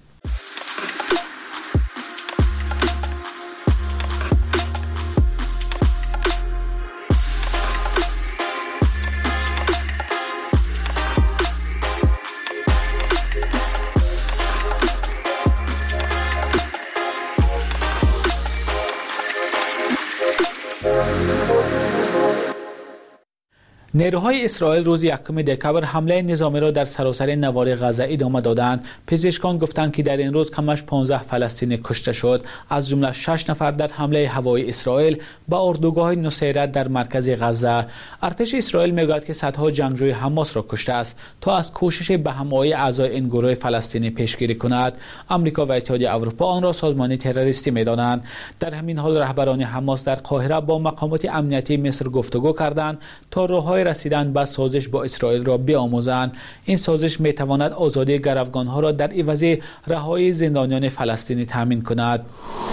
نیروهای اسرائیل روز یکم دکبر حمله نظامی را در سراسر نوار غزه ادامه دادند. پزشکان گفتند که در این روز کمش پانزده فلسطینی کشته شد، از جمله شش نفر در حمله هوایی اسرائیل به اردوگاه نصیرت در مرکز غزه. ارتش اسرائیل میگوید که صدها جنگجوی حماس را کشته است تا از کوشش به همایی اعضای این گروه فلسطینی پیشگیری کند. آمریکا و اتحادیه اروپا آن را سازمان تروریستی می‌دانند. در همین حال رهبران حماس در قاهره با مقامات امنیتی مصر گفتگو کردند تا راه‌های رسیدن به سازش با اسرائیل را بیاموزند. این سازش میتواند آزادی گروگانها را در عوض رهایی زندانیان فلسطینی تامین کند.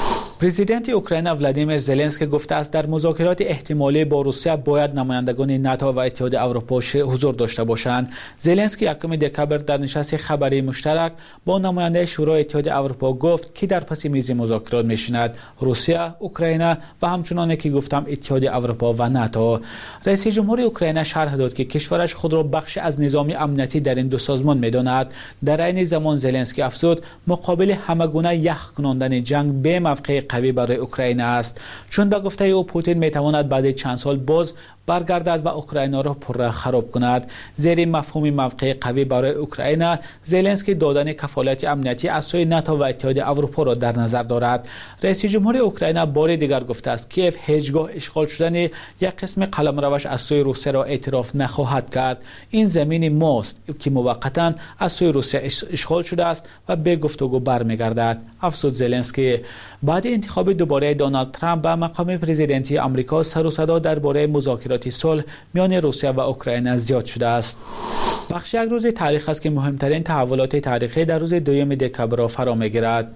پرزیدنت اوکراین ولادیمیر زلنسکی گفته است در مذاکرات احتمالی با روسیه باید نمایندگان ناتو و اتحادیه اروپا حضور داشته باشند. زلنسکی یکم دکبر در نشست خبری مشترک با نماینده شورای اتحادیه اروپا گفت که در پس میز مذاکرات میشیند روسیه، اوکراین و همچنان که گفتم اتحادیه اروپا و ناتو. رئیس جمهور اوکراین شرح داد که کشورش خود را بخش از نظام امنیتی در این دو سازمان میداند. در این زمان زلنسکی افزود مقابل همگونه یخ کناندن جنگ به موقع قوی برای اوکراین است، چون به گفته او پوتین میتواند بعد چند سال باز برگردد و اوکراین را پر خراب کند. زیر مفهوم موقع قوی برای اوکراین، زلنسکی دادن کفالت امنیتی از سوی ناتو و اتحادیه اروپا را در نظر دارد. رئیس جمهور اوکراین بار دیگر گفته است کیف هیچگاه اشغال شدن یک قسم قلمروش از سوی روسیه را اعتراف نخواهد کرد. این زمین ماست که موقتا از سوی روسیه اشغال شده است و به گفتگو برمیگردد. افزود زلنسکی. بعد انتخاب دوباره دونالد ترامپ به مقام پرزیدنتی آمریکا سر و صدا درباره مذاکرات صلح میان روسیه و اوکراین زیاد شده است. بخش یک روز تاریخ است که مهمترین تحولات تاریخی در روز دوم دکبر فرا میگیرد.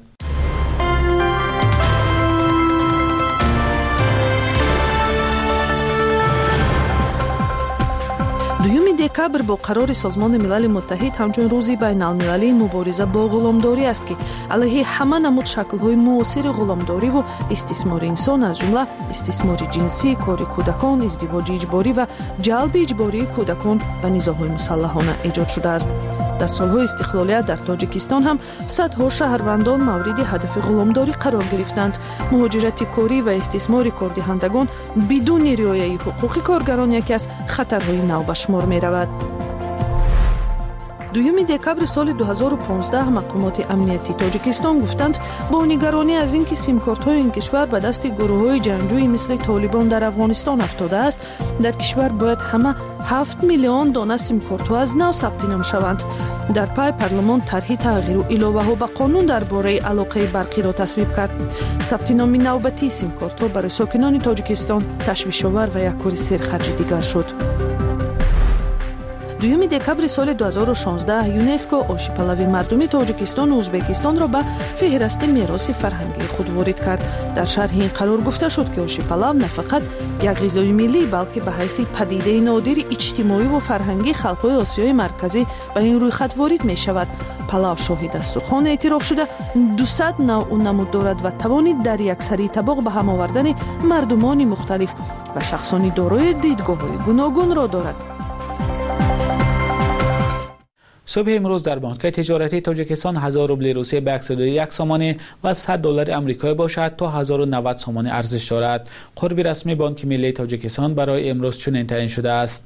دوم декабр бо қарори созмони милали муттаҳид ҳамчун рӯзи байналмилалии мубориза бо ғуломдорӣ аст ки алайҳи ҳама намуд шаклҳои муосири ғуломдориву истисмори инсон аз ҷумла истисмори ҷинсӣ, кори кӯдакон, издивоҷи иҷборӣ ва ҷалби иҷбории кӯдакон ба низоҳои мусаллаҳона эҷод шудааст. дар солҳои истиқлолият дар тоҷикистон ҳам садҳо шаҳрвандон мавриди ҳадафи ғуломдорӣ қарор гирифтанд. муҳоҷирати корӣ ва истисмори кордиҳандагон бидуни риояи ҳуқуқи коргарон яке аз хатарҳои нав ба шумор меравад. дуюми декабри соли дуҳазору понздаҳ мақомоти амнияти тоҷикистон гуфтанд бо нигаронӣ аз ин ки симкортҳои ин кишвар ба дасти гурӯҳҳои ҷангҷӯи мисли толибон дар афғонистон афтодааст, дар кишвар бояд ҳама ҳафт миллион дона симкортҳо аз нав сабтином шаванд. дар пай парлумон тарҳи тағйиру иловаҳо ба қонун дар бораи алоқаи барқиро тасвиб кард. сабтиноми навбатии симкортҳо барои сокинони тоҷикистон ташвишовар ва як кори серхарҷи дигар шуд. дуюми декабри соли дуҳазору шонздаҳ ЮНЕСКО ошипалави мардуми Тоҷикистону Узбекисторо ба феҳристи мероси фарҳангии худ ворид кард. дар шарҳи ин қарор гуфта шуд ки ошипалав на фақат як ғизои миллӣ, балки ба ҳайси падидаи нодири иҷтимоиву фарҳангии халқҳои Осиёи марказӣ ба ин рӯйхат ворид мешавад. палав шоҳи дастурхон эътироф шуда дусад навъу намуд дорад ва тавони дар яксарии табоқ ба ҳам овардани мардумони мухталиф ва шахсони дорои дидгоҳҳои гуногунро дорад.
صبح امروز در بانک تجارتی تاجیکستان هزار روبل روسیه به صد و یک سامانه و صد دلار آمریکایی باشد تا هزار و نود سامانه ارزش دارد. قرب رسمی بانک ملی تاجیکستان برای امروز چنین تعیین شده است.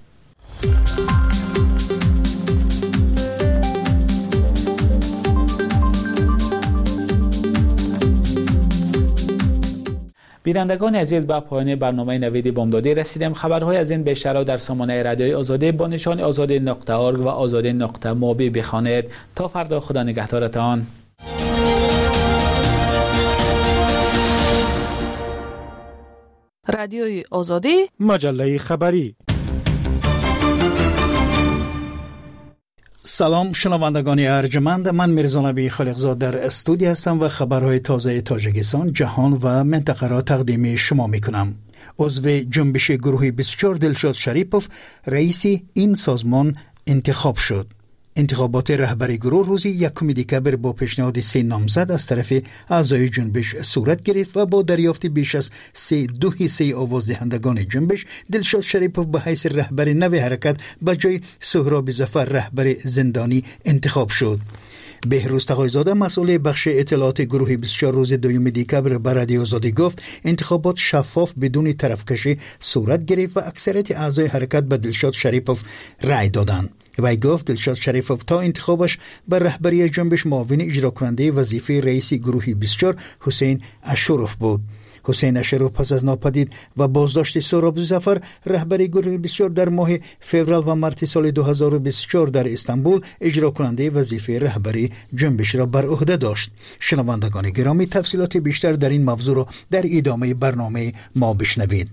بینندگان عزیز، به پایان برنامه نوید بامدادی رسیدیم. خبرهای از این بیشتر را در سامانه رادیوی آزادی با نشان آزادی نقطه ارگ و آزادی نقطه موبی بخوانید. تا فردا، خدا نگهدارتان.
رادیوی آزادی،
مجله خبری.
سلام شنوندگان ارجمند، من میرزا نبی خالقزاد در استودیو هستم و خبرهای تازه تاجیکستان، جهان و منطقه را تقدیم شما میکنم. عضو جنبش گروه بیست و چهار دلشاد شریپوف رئیس این سازمان انتخاب شد. انتخابات رهبری گروه روزی یکم دکبر با پیشنهاد سه نامزد از طرف اعضای جنبش صورت گرفت و با دریافت بیش از سه دو حصه آواز دهندگان جنبش، دلشاد شریپوف به حیث رهبر نو حرکت به جای سهراب ظفر رهبر زندانی انتخاب شد. بهروز تقایزاده مسئول بخش اطلاعات گروه بیست و چهار روز دوم دکبر به رادیو آزادی گفت انتخابات شفاف بدون طرفکشی صورت گرفت و اکثریت اعضای حرکت به دلشاد شریپوف رأی دادند. وی گفت دلشاد شریپوف تا انتخابش بر رهبری جنبش معاون اجرا کننده وظیفه رئیس گروه بیست و چهار حسین اشرف بود. حسین اشرف پس از ناپدید و بازداشت سهراب ظفر رهبری گروه بیست و چهار در ماه فوریه و مارس سال دو هزار و بیست و چهار در استانبول اجرا کننده وظیفه رهبری جنبش را بر عهده داشت. شنوندگان گرامی، تفصیلات بیشتر در این موضوع را در ادامه برنامه ما بشنوید.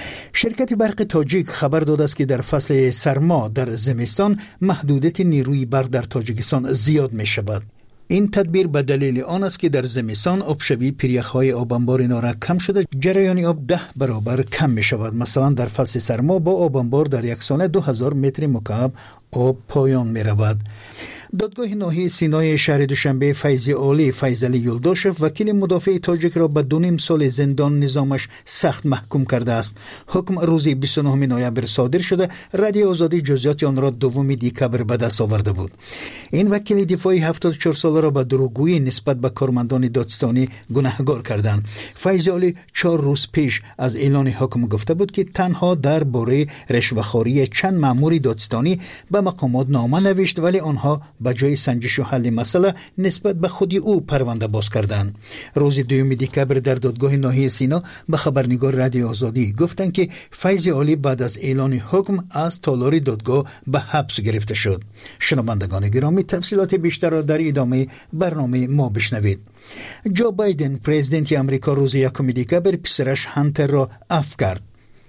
شرکت برق تاجیک خبر داده است که در فصل سرما در زمستان محدودیت نیروی برق در تاجیکستان زیاد می شود. این تدبیر به دلیل آن است که در زمستان آبشوی پیریخ‌های آبانبار نارک کم شده، جریان آب ده برابر کم می شود. مثلا در فصل سرما با آبانبار در یک سانه دو هزار متر مکعب آب پایان می رود. دادگاه ناحیه سینای شهر دوشنبه فیض عالی فیضلی یلداشف وکیل مدافع تاجیک را به دو نیم سال زندان نظامش سخت محکوم کرده است. حکم روز بیست و نه نوامبر صادر شده. رادیو آزادی جزئیات آن را دوم دکبر به دست آورده بود. این وکیل دفاعی هفتاد و چهار ساله را به دروغگویی نسبت به کارمندان دادستانی گناهکار کردند. فیض عالی چهار روز پیش از اعلان حکم گفته بود که تنها درباره رشوه‌خواری چند مأمور دادستانی به مقامات نامه نوشت، ولی آنها به جای سنجش و حل مسئله نسبت به خودی او پرونده باز کردند. روز دوم دکبر در دادگاه ناحیه سینا به خبرنگار رادیو آزادی گفتند که فیض عالی بعد از اعلان حکم از تالار دادگاه به حبس گرفته شد. شنوندگان گرامی، تفصیلات بیشتر را در ادامه برنامه ما بشنوید. جو بایدن پرزیدنت امریکا روز یکم دکبر پسرش هانتر را عفو کرد.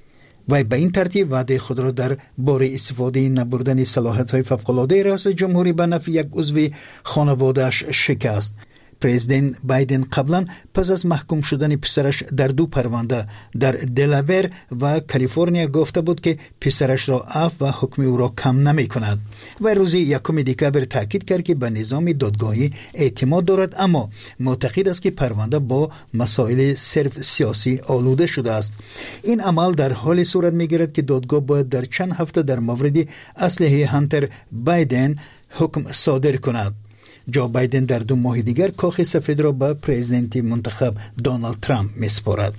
و به این ترتیب وعده خود را در باره استفاده نبردن صلاحیت‌های فوق‌العاده ریاست جمهوری به نفع یک عضو خانواده‌اش شکست. پرزیدنت بایدن قبلا پس از محکوم شدن پسرش در دو پرونده در دلاور و کالیفرنیا گفته بود که پسرش را عفو و حکم او را کم نمی کند و روز یکم دکبر تاکید کرد که به نظام دادگاهی اعتماد دارد، اما معتقد است که پرونده با مسائل صرف سیاسی آلوده شده است. این عمل در حال صورت می گیرد که دادگاه باید در چند هفته در مورد اسلحه هانتر بایدن حکم صادر کند. جو بایدن در دو ماه دیگر کاخ سفید را به پرزیدنت منتخب دونالد ترامپ میسپارد.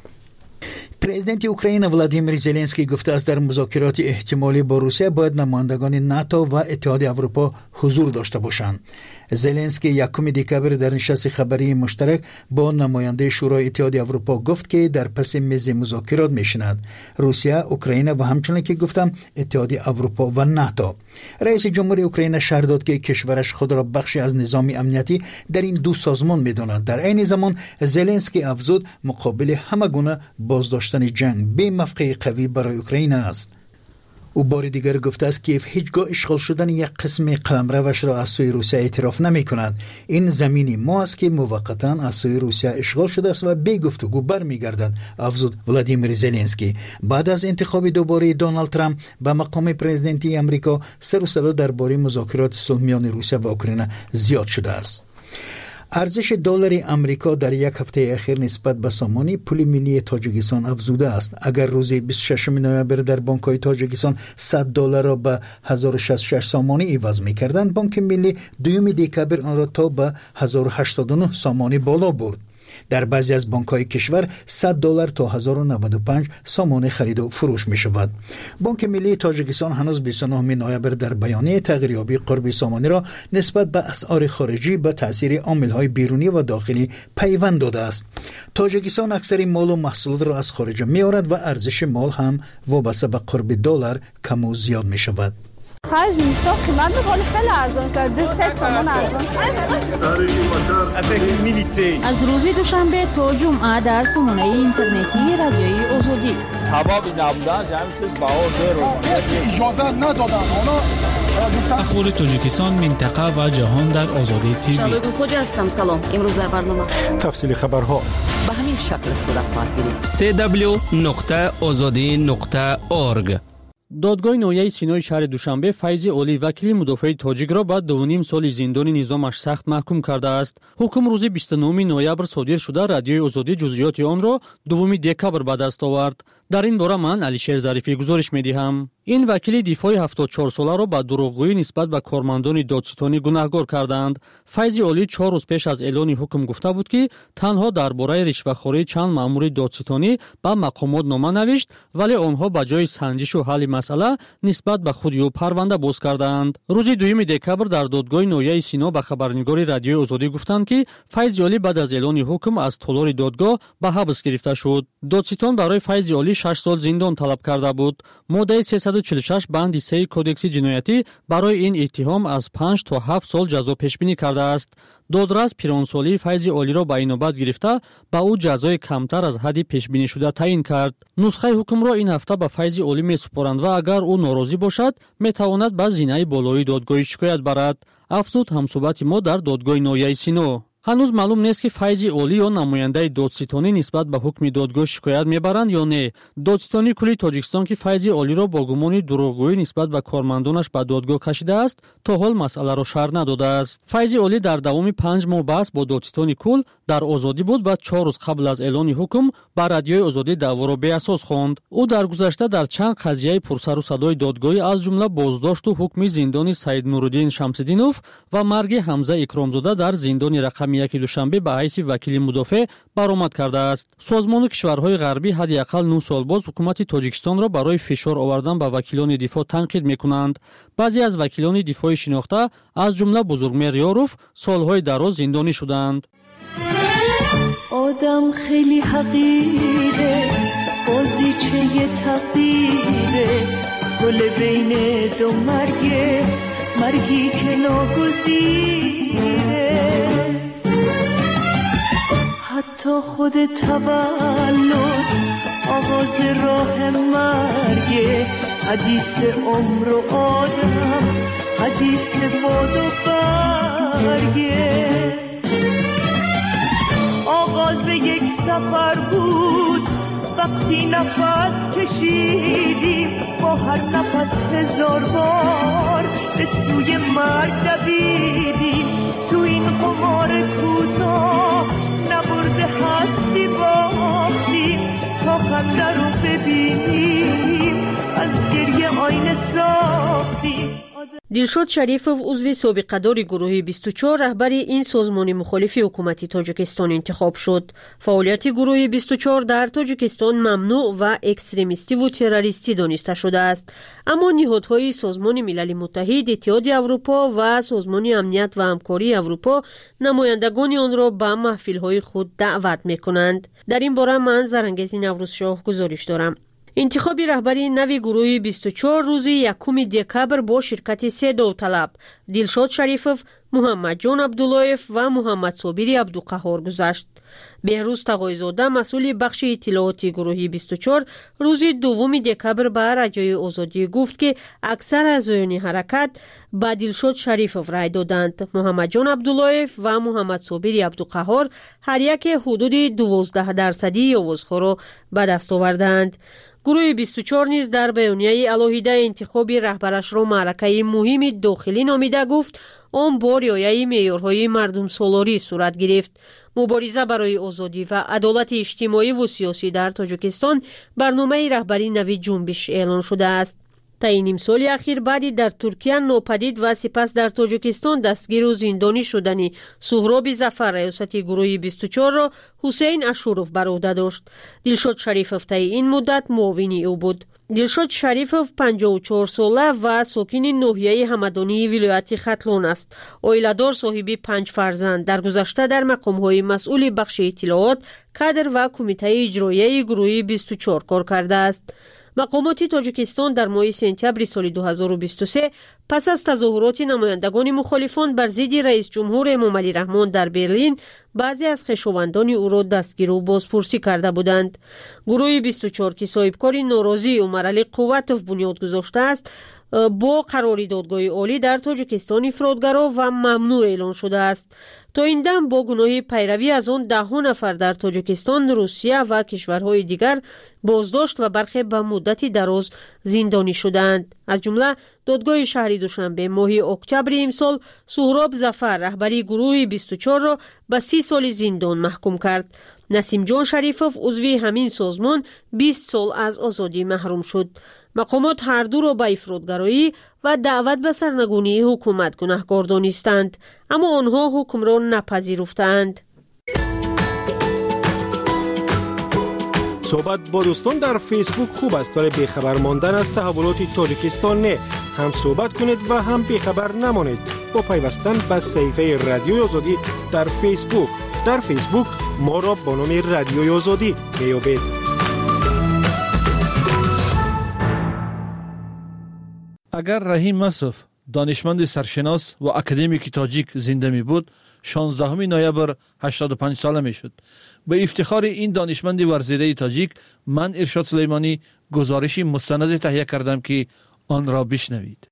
پرزیدنت اوکراین ولادیمیر زلنسکی گفته است در مذاکرات احتمالی با روسیه باید نمایندگان ناتو و اتحاد اروپا حضور داشته باشند. زلنسکی یکم دکبر در نشست خبری مشترک با نماینده شورای اتحاد اروپا گفت که در پس میز مذاکرات میشیند روسیه، اوکراین و همچنین که گفتم اتحاد اروپا و ناتو. رئیس جمهور اوکراین شهر داد که کشورش خود را بخشی از نظام امنیتی در این دو سازمان میداند. در عین زمان زلنسکی افزود مقابل همه گونه بازداشتن جنگ به موقع قوی برای اوکراین است. او بار دیگر گفته است که هیچگاه اشغال شدن یک قسم قلمروش را از سوی روسیه اعتراف نمی کند. این زمینی ما است که موقتا از سوی روسیه اشغال شده است و به گفتگو برمیگردد، افزود ولادیمیر زلنسکی. بعد از انتخاب دوباره دونالد ترامپ به مقام پرزیدنتی امریکا، سر و صدا درباره مذاکرات صلح میان روسیه و اوکراین زیاد شده است. ارزش دلار آمریکا در یک هفته اخیر نسبت به سامانی پول ملی تاجیکستان افزوده است. اگر روز بیست و ششم نوامبر در بانک‌های تاجیکستان صد دلار را به هزار و شصت و شش سامانی عوض می‌کردند، بانک ملی دوم دکبر آن را تا به هزار و هشتاد و نه سامانی بالا برد. در بعضی از بانک‌های کشور صد دلار تا هزار و نود و پنج سامان خرید و فروش می‌شود. بانک ملی تاجیکستان هنوز بیست و نهم نوامبر در بیانیه تغییریابی قرب سامانی را نسبت به اسعار خارجی به تاثیر عامل‌های بیرونی و داخلی پیوند داده است. تاجیکستان اکثر مال و محصولات را از خارج می‌آورد و ارزش مال هم وابسته به قرب دلار کم و زیاد می‌شود.
خرج اینستا قیمت مال خیلی ارزان شد. دو سه سامان ارزان شد.
از روز دوشنبه تا جمعه در سامانه اینترنتی رادیوی آزادی
سببی نبودن همین چیز بها زیرو اجازه ندادن.
اخبار تاجیکستان، منطقه و جهان در آزادی تیوی.
شادگل خوجا هستم. سلام. امروز در برنامه
تفصیل خبرها
به همین شکل صورت خواهد گرفت.
سی دبلیو نقطه آزادی نقطه اورگ.
دادگاه نویای سینای شهر دوشنبه فیض اولی وکیل مدافع تاجیک را بعد دو نیم سال زندان نظامش سخت محکوم کرده است. حکم روز بیست و نهم نوامبر صادر شده. رادیوی آزادی جزئیات آن را دوم دکبر به دست آورد. در این باره من علیشیر ظریفی گزارش می‌دهم. این وکیل دفاع هفتاد و چهار ساله را با دروغگویی نسبت به کارمندان دادستانی گناهکار کردند. فیض اولی چهار روز پیش از اعلان حکم گفته بود که تنها درباره رشوه‌خوری چند مأمور دادستانی به مقامات نامه نوشت، ولی آنها به جای سنجش و حل مسئله نسبت به خود او پرونده باز کردند. روز دوم دکبر در دادگاه نویای سینا به خبرنگار رادیوی آزادی گفتند که فیض اولی بعد از اعلان حکم از طلار دادگاه به حبس گرفته شد. دادستان برای فیض اولی شش سال زندان طلب کرده بود. ماده سیصد و چهل و شش بند سه کدکس جنایتی برای این اتهام از پنج تا هفت سال جزا پیش بینی کرده است. دادرس پیرانسالی فیض اولی را به این نوبت گرفته با او جزای کمتر از حد پیش بینی شده تعیین کرد. نسخه حکم را این هفته به فیض اولی میسپارند و اگر او ناراضی باشد میتواند به زینه بالای دادگاه شکایت برد، افزود همصحبت ما در دادگاه نویای سینو. هنوز معلوم نیست که فیض اولی یا نماینده دادستانی نسبت به حکم دادگاه شکایت میبرند یا نه. دادستانی کلی تاجیکستان که فیض اولی را با گمان دروغگویی نسبت به کارمندانش به دادگاه کشیده است تا حال مسئله را شرح نداده است. فیض اولی در دوام پنج ماه بحث با دادستانی کل در آزادی بود و چهار روز قبل از اعلان حکم با رادیوی آزادی دعوا را به اساس خواند. او در گذشته در چند قضیه پرسر و صدای دادگاهی از جمله بازداشت و حکم زندانی سید نورالدین شمس‌الدینوف و مرگ حمزه اکرامزاده در زندان رقم یک دوشنبه به حیث وکیل مدافع برآمد کرده است. سازمان کشورهای غربی حداقل نه سال باز حکومت تاجیکستان را برای فشار آوردن به وکیلان دفاع تنقید میکنند. بعضی از وکیلان دفاع شناخته از جمله بزرگمهر یاروف سالهای دراز زندانی شدند.
آدم خیلی حقیره، بازیچه تقدیره، گل بین دو مرگه، مرگی که ناگزیره. حتی خود تولد آغاز راه مرگه، حدیث عمر و آدم، حدیث باد و برگه. آغاز یک سفر بود، وقتی نفس کشیدیم با هر نفس هزار بار به سوی مرگ دویدیم. تو این قمار کوتاه نبرده هستی باختیم تا خنده رو ببینیم، از گریه آینه ساختیم.
دلشاد شریفов عضو سابقه‌دار گروه بیست و چهار رهبری این سازمان مخالف حکومت تاجیکستان انتخاب شد. فعالیت گروه بیست و چهار در تاجیکستان ممنوع و اکستریمیستی و تروریستی دانسته شده است، اما نهادهای سازمان ملل متحد، اتحادیه اروپا و سازمان امنیت و همکاری اروپا نمایندگان آن را به محفل‌های خود دعوت می‌کنند. در این باره من زرنگز نوروزشاه گزارش دارم. انتخاب رهبری نوی گروه بیست و چهار روز یکم دکبر با شرکت سه داوطلب دلشاد شریفов، محمد جان عبداللهیف و محمد صابری عبدالقهار گذشت. بهروز تقایزاده مسئول بخش اطلاعاتی گروه بیست و چهار روز دوم دکبر به رجای آزادی گفت که اکثر اعضایان حرکت به دلشاد شریفov رای دادند. محمد جان عبداللهیف و محمد صابری عبدالقهار هر یک حدود دوازده درصدی آوازها را به دست آوردند. گروه بیست و چهار نیز در بیانیه علاهیده انتخاب رهبرش را معرکه مهم داخلی نامیده گفت آن با رعایت معیارهای مردم سالاری صورت گرفت. مبارزه برای آزادی و عدالت اجتماعی و سیاسی در تاجیکستان برنامه رهبری نوی جنبش اعلان شده است. تا این سال اخیر بعدی در ترکیه ناپدید و سپس در تاجیکستان دستگیر و زندانی شدنی سهراب ظفر ریاست گروه بیست و چهار را حسین اشورov بر عهده داشت. دلشاد شریفov تا این مدت معاون او بود. دلشاد شریفov پنجاه و چهار ساله و ساکن ناحیه همدانی ولایت ختلان است. عائله‌دار صاحب پنج فرزند، در گذشته در مقام‌های مسئول بخش اطلاعات، کادر و کمیته اجرایی گروه بیست و چهار کار کرده است. مقامات تاجیکستان در ماه سپتامبر سال دو هزار و بیست و سه پس از تظاهرات نمایندگان مخالفان بر ضد رئیس جمهور امامعلی رحمان در برلین بعضی از خویشاوندان او را دستگیر و بازپرسی کرده بودند. گروه بیست و چهار که صاحبکار ناراضی عمرعلی قوتوف بنیاد گذاشته است، با قراری دادگاه عالی در تاجیکستان افراطگرا و ممنوع اعلان شده است. تا این دم با گناه پیروی از آن ده نفر در تاجیکستان، روسیه و کشورهای دیگر بازداشت و برخی به مدتی دراز زندانی شدند. از جمله دادگاه شهر دوشنبه ماه اکتبر امسال سهراب ظفر رهبری گروه بیست و چهار را به سی سال زندان محکوم کرد. نسیم جان شریفov عضو همین سازمان بیست سال از آزادی محروم شد. مقامات هر دو را به افراطگرایی و دعوت به سرنگونی حکومت گناهکار دانستند، اما آنها حکم را نپذیرفتند.
صحبت با دوستان در فیسبوک خوب است، ولی بیخبر ماندن از تحولات تاجیکستان نه. هم صحبت کنید و هم بیخبر نمانید با پیوستن به صفحه رادیوی آزادی در فیسبوک. در فیسبوک ما را با نام رادیوی آزادی میابید.
اگر رحیم مسعود دانشمند سرشناس و اکادمیک تاجیک زنده می بود، شانزدهم نوامبر هشتاد و پنج ساله می شد. به افتخار این دانشمند ورزیده تاجیک من ارشاد سلیمانی گزارشی مستند تهیه کردم که آن را بشنوید.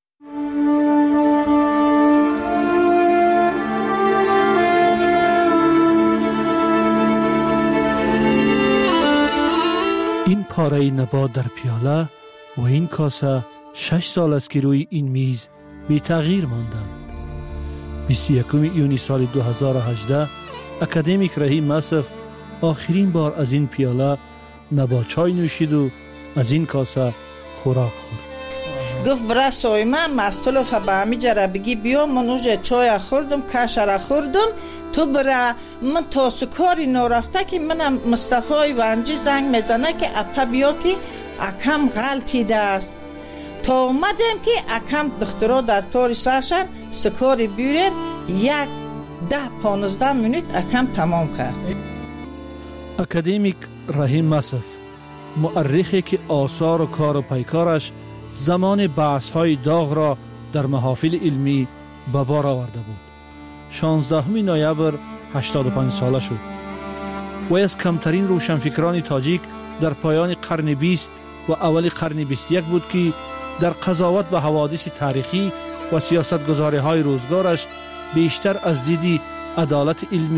این پاره نبات در پیاله و این کاسه شش سال است که روی این میز بی تغییر ماندند. بیست و یکم ایونی سال دو هزار و هجده اکادمیک رحیم مسعود آخرین بار از این پیاله نبات چای نوشید و از این کاسه خوراک خورد.
گفت برای سایمه مستلوف به همی جره بگی بیا من اوجه چای خوردم کشه را خوردم، تو برای من تا سکاری نرفته که منم مصطفی ونجی زنگ میزنه که اپا بیا که اکم غلطیده است. تا اومدیم که اکم دخترها در تاری سرشن سکاری بیریم، یک ده پانزده منوت اکم تمام کرد.
اکادمیک رحیم مسعود مؤرخی که آثار و کار و پیکارش زمان بحث های داغ را در محافل علمی به بار آورده بود. شانزدهم نوامبر هشتاد و پنج ساله شد. و از کمترین روشنفکران تاجیک در پایان قرن بیست و اول قرن بیست و یک بود که در قضاوت به حوادث تاریخی و سیاستگزاری های روزگارش بیشتر از دیدی عدالت علمی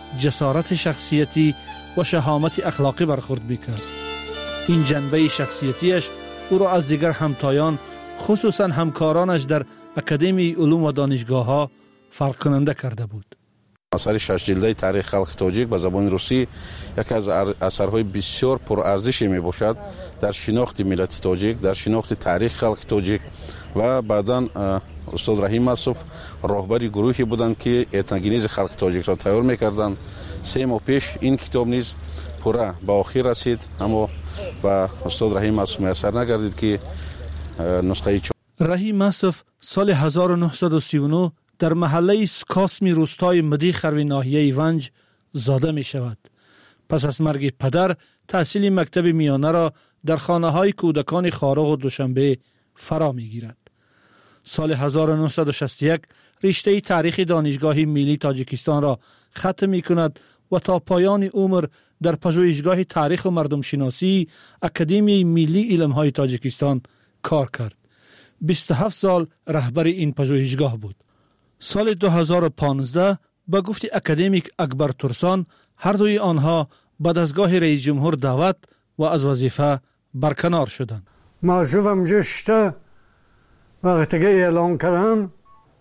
جسارت شخصیتی و شهامت اخلاقی برخورد میکرد. این جنبه شخصیتیش او را از دیگر همتایان خصوصا همکارانش در اکادمی علوم و دانشگاه ها فرق کننده کرده بود.
اثر شش جلده تاریخ خلق تاجیک به زبان روسی یکی از اثرهای بسیار پرارزشی می باشد در شناخت ملت تاجیک، در شناخت تاریخ خلق تاجیک و بعداً استاد رحیم مصف راهبر گروهی بودند که اتنگینیز خلق تاجیک را تیار میکردند. سه ماه پیش این کتاب نیز پورا به آخر رسید، اما با استاد رحیم مصف میسر نگردید که نسخه چاپ.
رحیم مصف سال هزار و نهصد و سی و نه در محله سکاسمی روستای مدیخروی ناحیه ونج زاده می شود. پس از مرگ پدر تحصیل مکتب میانه را در خانه های کودکان خارق و دوشنبه فرا می گیرد. سال هزار و نهصد و شصت و یک رشته تاریخ دانشگاه ملی تاجیکستان را ختم می کند و تا پایان عمر در پژوهشگاه تاریخ و مردم شناسی اکادمی ملی علم های تاجیکستان کار کرد. بیست و هفت سال رهبر این پژوهشگاه بود. سال دو هزار و پانزده با گفت اکادمیک اکبر ترسان هر دوی آنها به دستگاه رئیس جمهور دعوت و از وظیفه برکنار شدند.
موضوعم جشته وقتی که اعلام کردم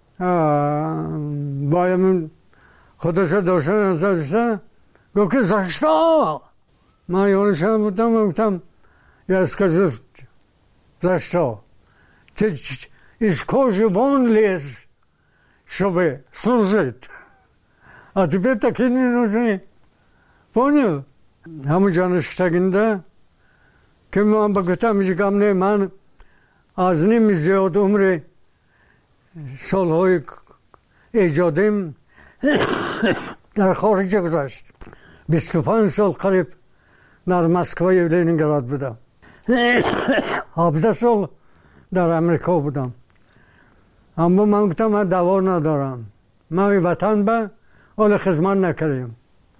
بایم خودش داشتن ازشته گفت که زشتا من یانشم بودم و گفتم یسکه زشتا из кожи вон лез, чтобы служить. А теперь такие не нужны. Понял? همونجان شتگنده که من بگفتم میگم نه من از نیم زیاد عمر سالهای ایجادیم در خارج گذشت. بیست و پنج سال قریب در مسکو لنینگراد بودم. هفده سال در امریکا بودم. اما من گفتم من دوا ندارم. من وطن به اول خدمت نکردم.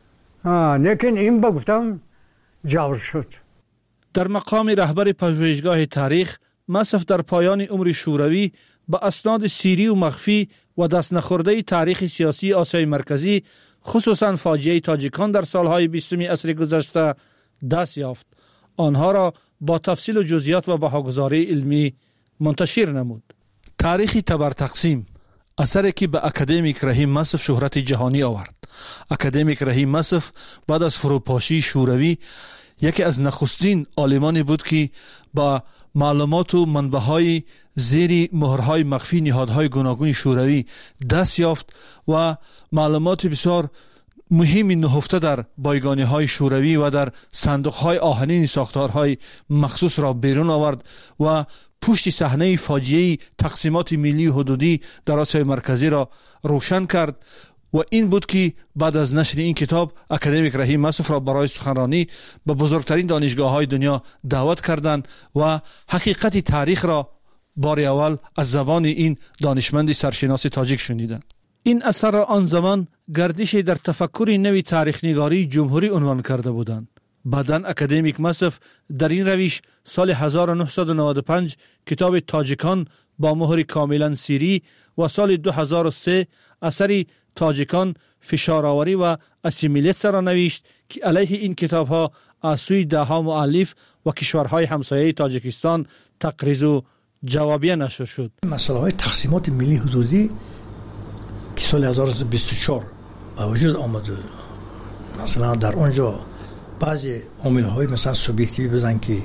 لیکن این بگفتم جور شد.
در مقام رهبر پژوهشگاه تاریخ مصف در پایان عمر شوروی با اسناد سیری و مخفی و دست نخورده تاریخ سیاسی آسیای مرکزی خصوصا فاجعه تاجیکان در سالهای بیستم عصر گذشته دست یافت. آنها را با تفصیل و جزئیات و بهاگذاری علمی منتشر نمود. تاریخ تبر تقسیم اثری که به اکادمیک رحیم مصف شهرت جهانی آورد. اکادمیک رحیم مصف بعد از فروپاشی شوروی یکی از نخستین عالمانی بود که با معلومات و منبع‌های زیر مهرهای مخفی نهادهای گوناگون شوروی دست یافت و معلومات بسیار مهمی نهفته در بایگانی‌های شوروی و در صندوق‌های آهنین ساختارهای مخصوص را بیرون آورد و پشت صحنه فاجعه تقسیمات ملی و حدودی در آسیای مرکزی را روشن کرد و این بود که بعد از نشر این کتاب اکادمیک رحیم مصف را برای سخنرانی به بزرگترین دانشگاه‌های دنیا دعوت کردند و حقیقت تاریخ را بار اول از زبان این دانشمند سرشناس تاجیک شنیدند. این اثر را آن زمان گردش در تفکر نوی تاریخ نگاری جمهوری عنوان کرده بودند. بعداً اکادمیک مصف در این روش سال هزار و نهصد و نود و پنج کتاب تاجیکان با مهر کاملا سیری و سال دو هزار و سه اثری تاجیکان فشارآوری و اسیمیلیت را نوشت که علیه این کتاب ها از سوی ده ها مؤلف و کشورهای همسایه تاجیکستان تقریض و جوابیه نشر شد.
مسئله های تقسیمات ملی حدودی که سال هزار و سیصد و بیست و چهار با وجود آمد، مثلا در اونجا بعضی عامل های مثلا سوبیکتیوی بزن که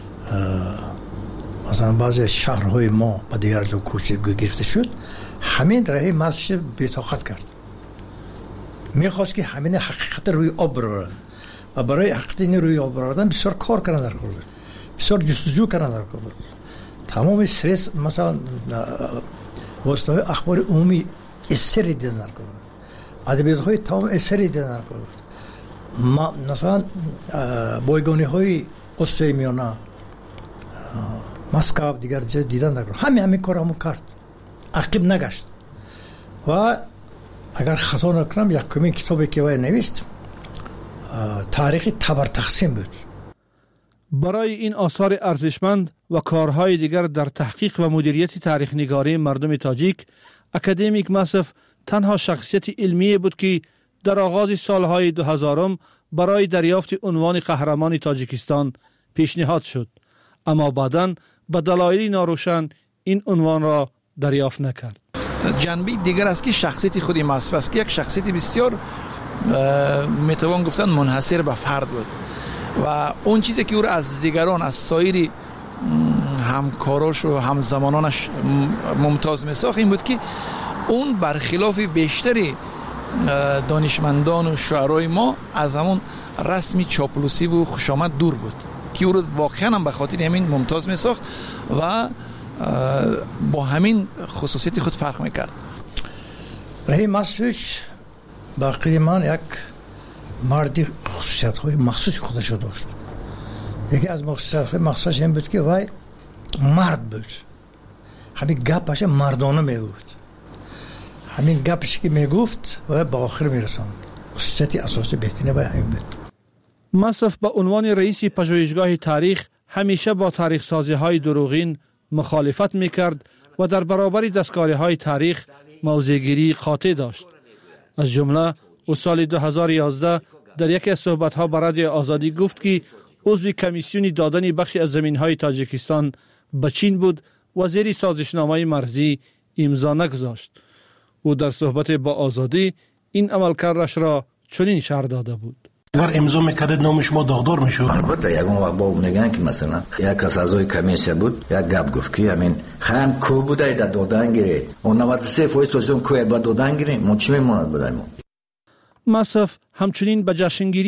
مثلا بعضی شهرهای ما با دیگر جا کوچه گرفته شد، همین راه مرسش بی‌طاقت کرد. میخواست که همین حقیقت روی آب برارن و برای حقیقت این روی آب براردن بسیار کار کردن در کار بود، بسیار جستجو کردن در کار بود. تمام استرس مثلا واسطه های اخبار عمومی اثری دیدن در کار بود، ادبیات های تمام اثری دیدن در کار بود. ما مثلا بایگانی های آسیای میانه، مسکو، دیگر جای دیدن در کار، همین همین کار همون کرد، عقب نگشت. و اگر خطا نکنم یکمین کتابی که وی نوشت تاریخ تبر تقسیم بود.
برای این آثار ارزشمند و کارهای دیگر در تحقیق و مدیریت تاریخ نگاری مردم تاجیک، اکادمیک مصف تنها شخصیت علمی بود که در آغاز سالهای دو هزارم برای دریافت عنوان قهرمان تاجیکستان پیشنهاد شد، اما بعداً به دلایلی ناروشن این عنوان را دریافت نکرد.
جنبه دیگر است که شخصیت خودی مصف است که یک شخصیت بسیار میتوان گفتن منحصر به فرد بود و اون چیزی که او را از دیگران، از سایر همکاراش و همزمانانش ممتاز میساخت این بود که اون برخلاف بیشتری دانشمندان و شاعرای ما از همون رسمی چاپلوسی و خوشامد دور بود که او را واقعا هم به خاطر همین ممتاز میساخت و با همین خصوصیت خود فرق میکرد.
رحیم مصفوچ با غیر من یک مردی خصوصیت های مخصوص خودش داشت. یکی از خصوصیت های مخصوصش این بود که وای مرد بود، همین گپش مردانه میگفت، همین گپش که میگفت و به آخر میرساند. خصوصیت اساسی بهترین وای همین بود.
مصف به عنوان رئیس پژوهشگاه تاریخ همیشه با تاریخ سازی های دروغین مخالفت میکرد و در برابر دستکاری های تاریخ موضع‌گیری قاطع داشت. از جمله او سال دو هزار و یازده در یکی از صحبت ها با رادیو آزادی گفت که عضو کمیسیون دادن بخشی از زمین های تاجیکستان به چین بود و زیر سازشنامه مرزی امضا نگذاشت. او در صحبت با آزادی این عملکردش را چنین شرح داده بود:
اگر امضا میکردید نام شما داغدار میشد.
البته یگون وقت با میگن که مثلا یک از اعضای کمیسیون بود، یک گپ گفت که همین خان کو بوده در دادن گیرید و نود و سه درصد سوسیون کو با دادن گیرید ما چی میموند بدیم.
مصف همچنین به جشنگیری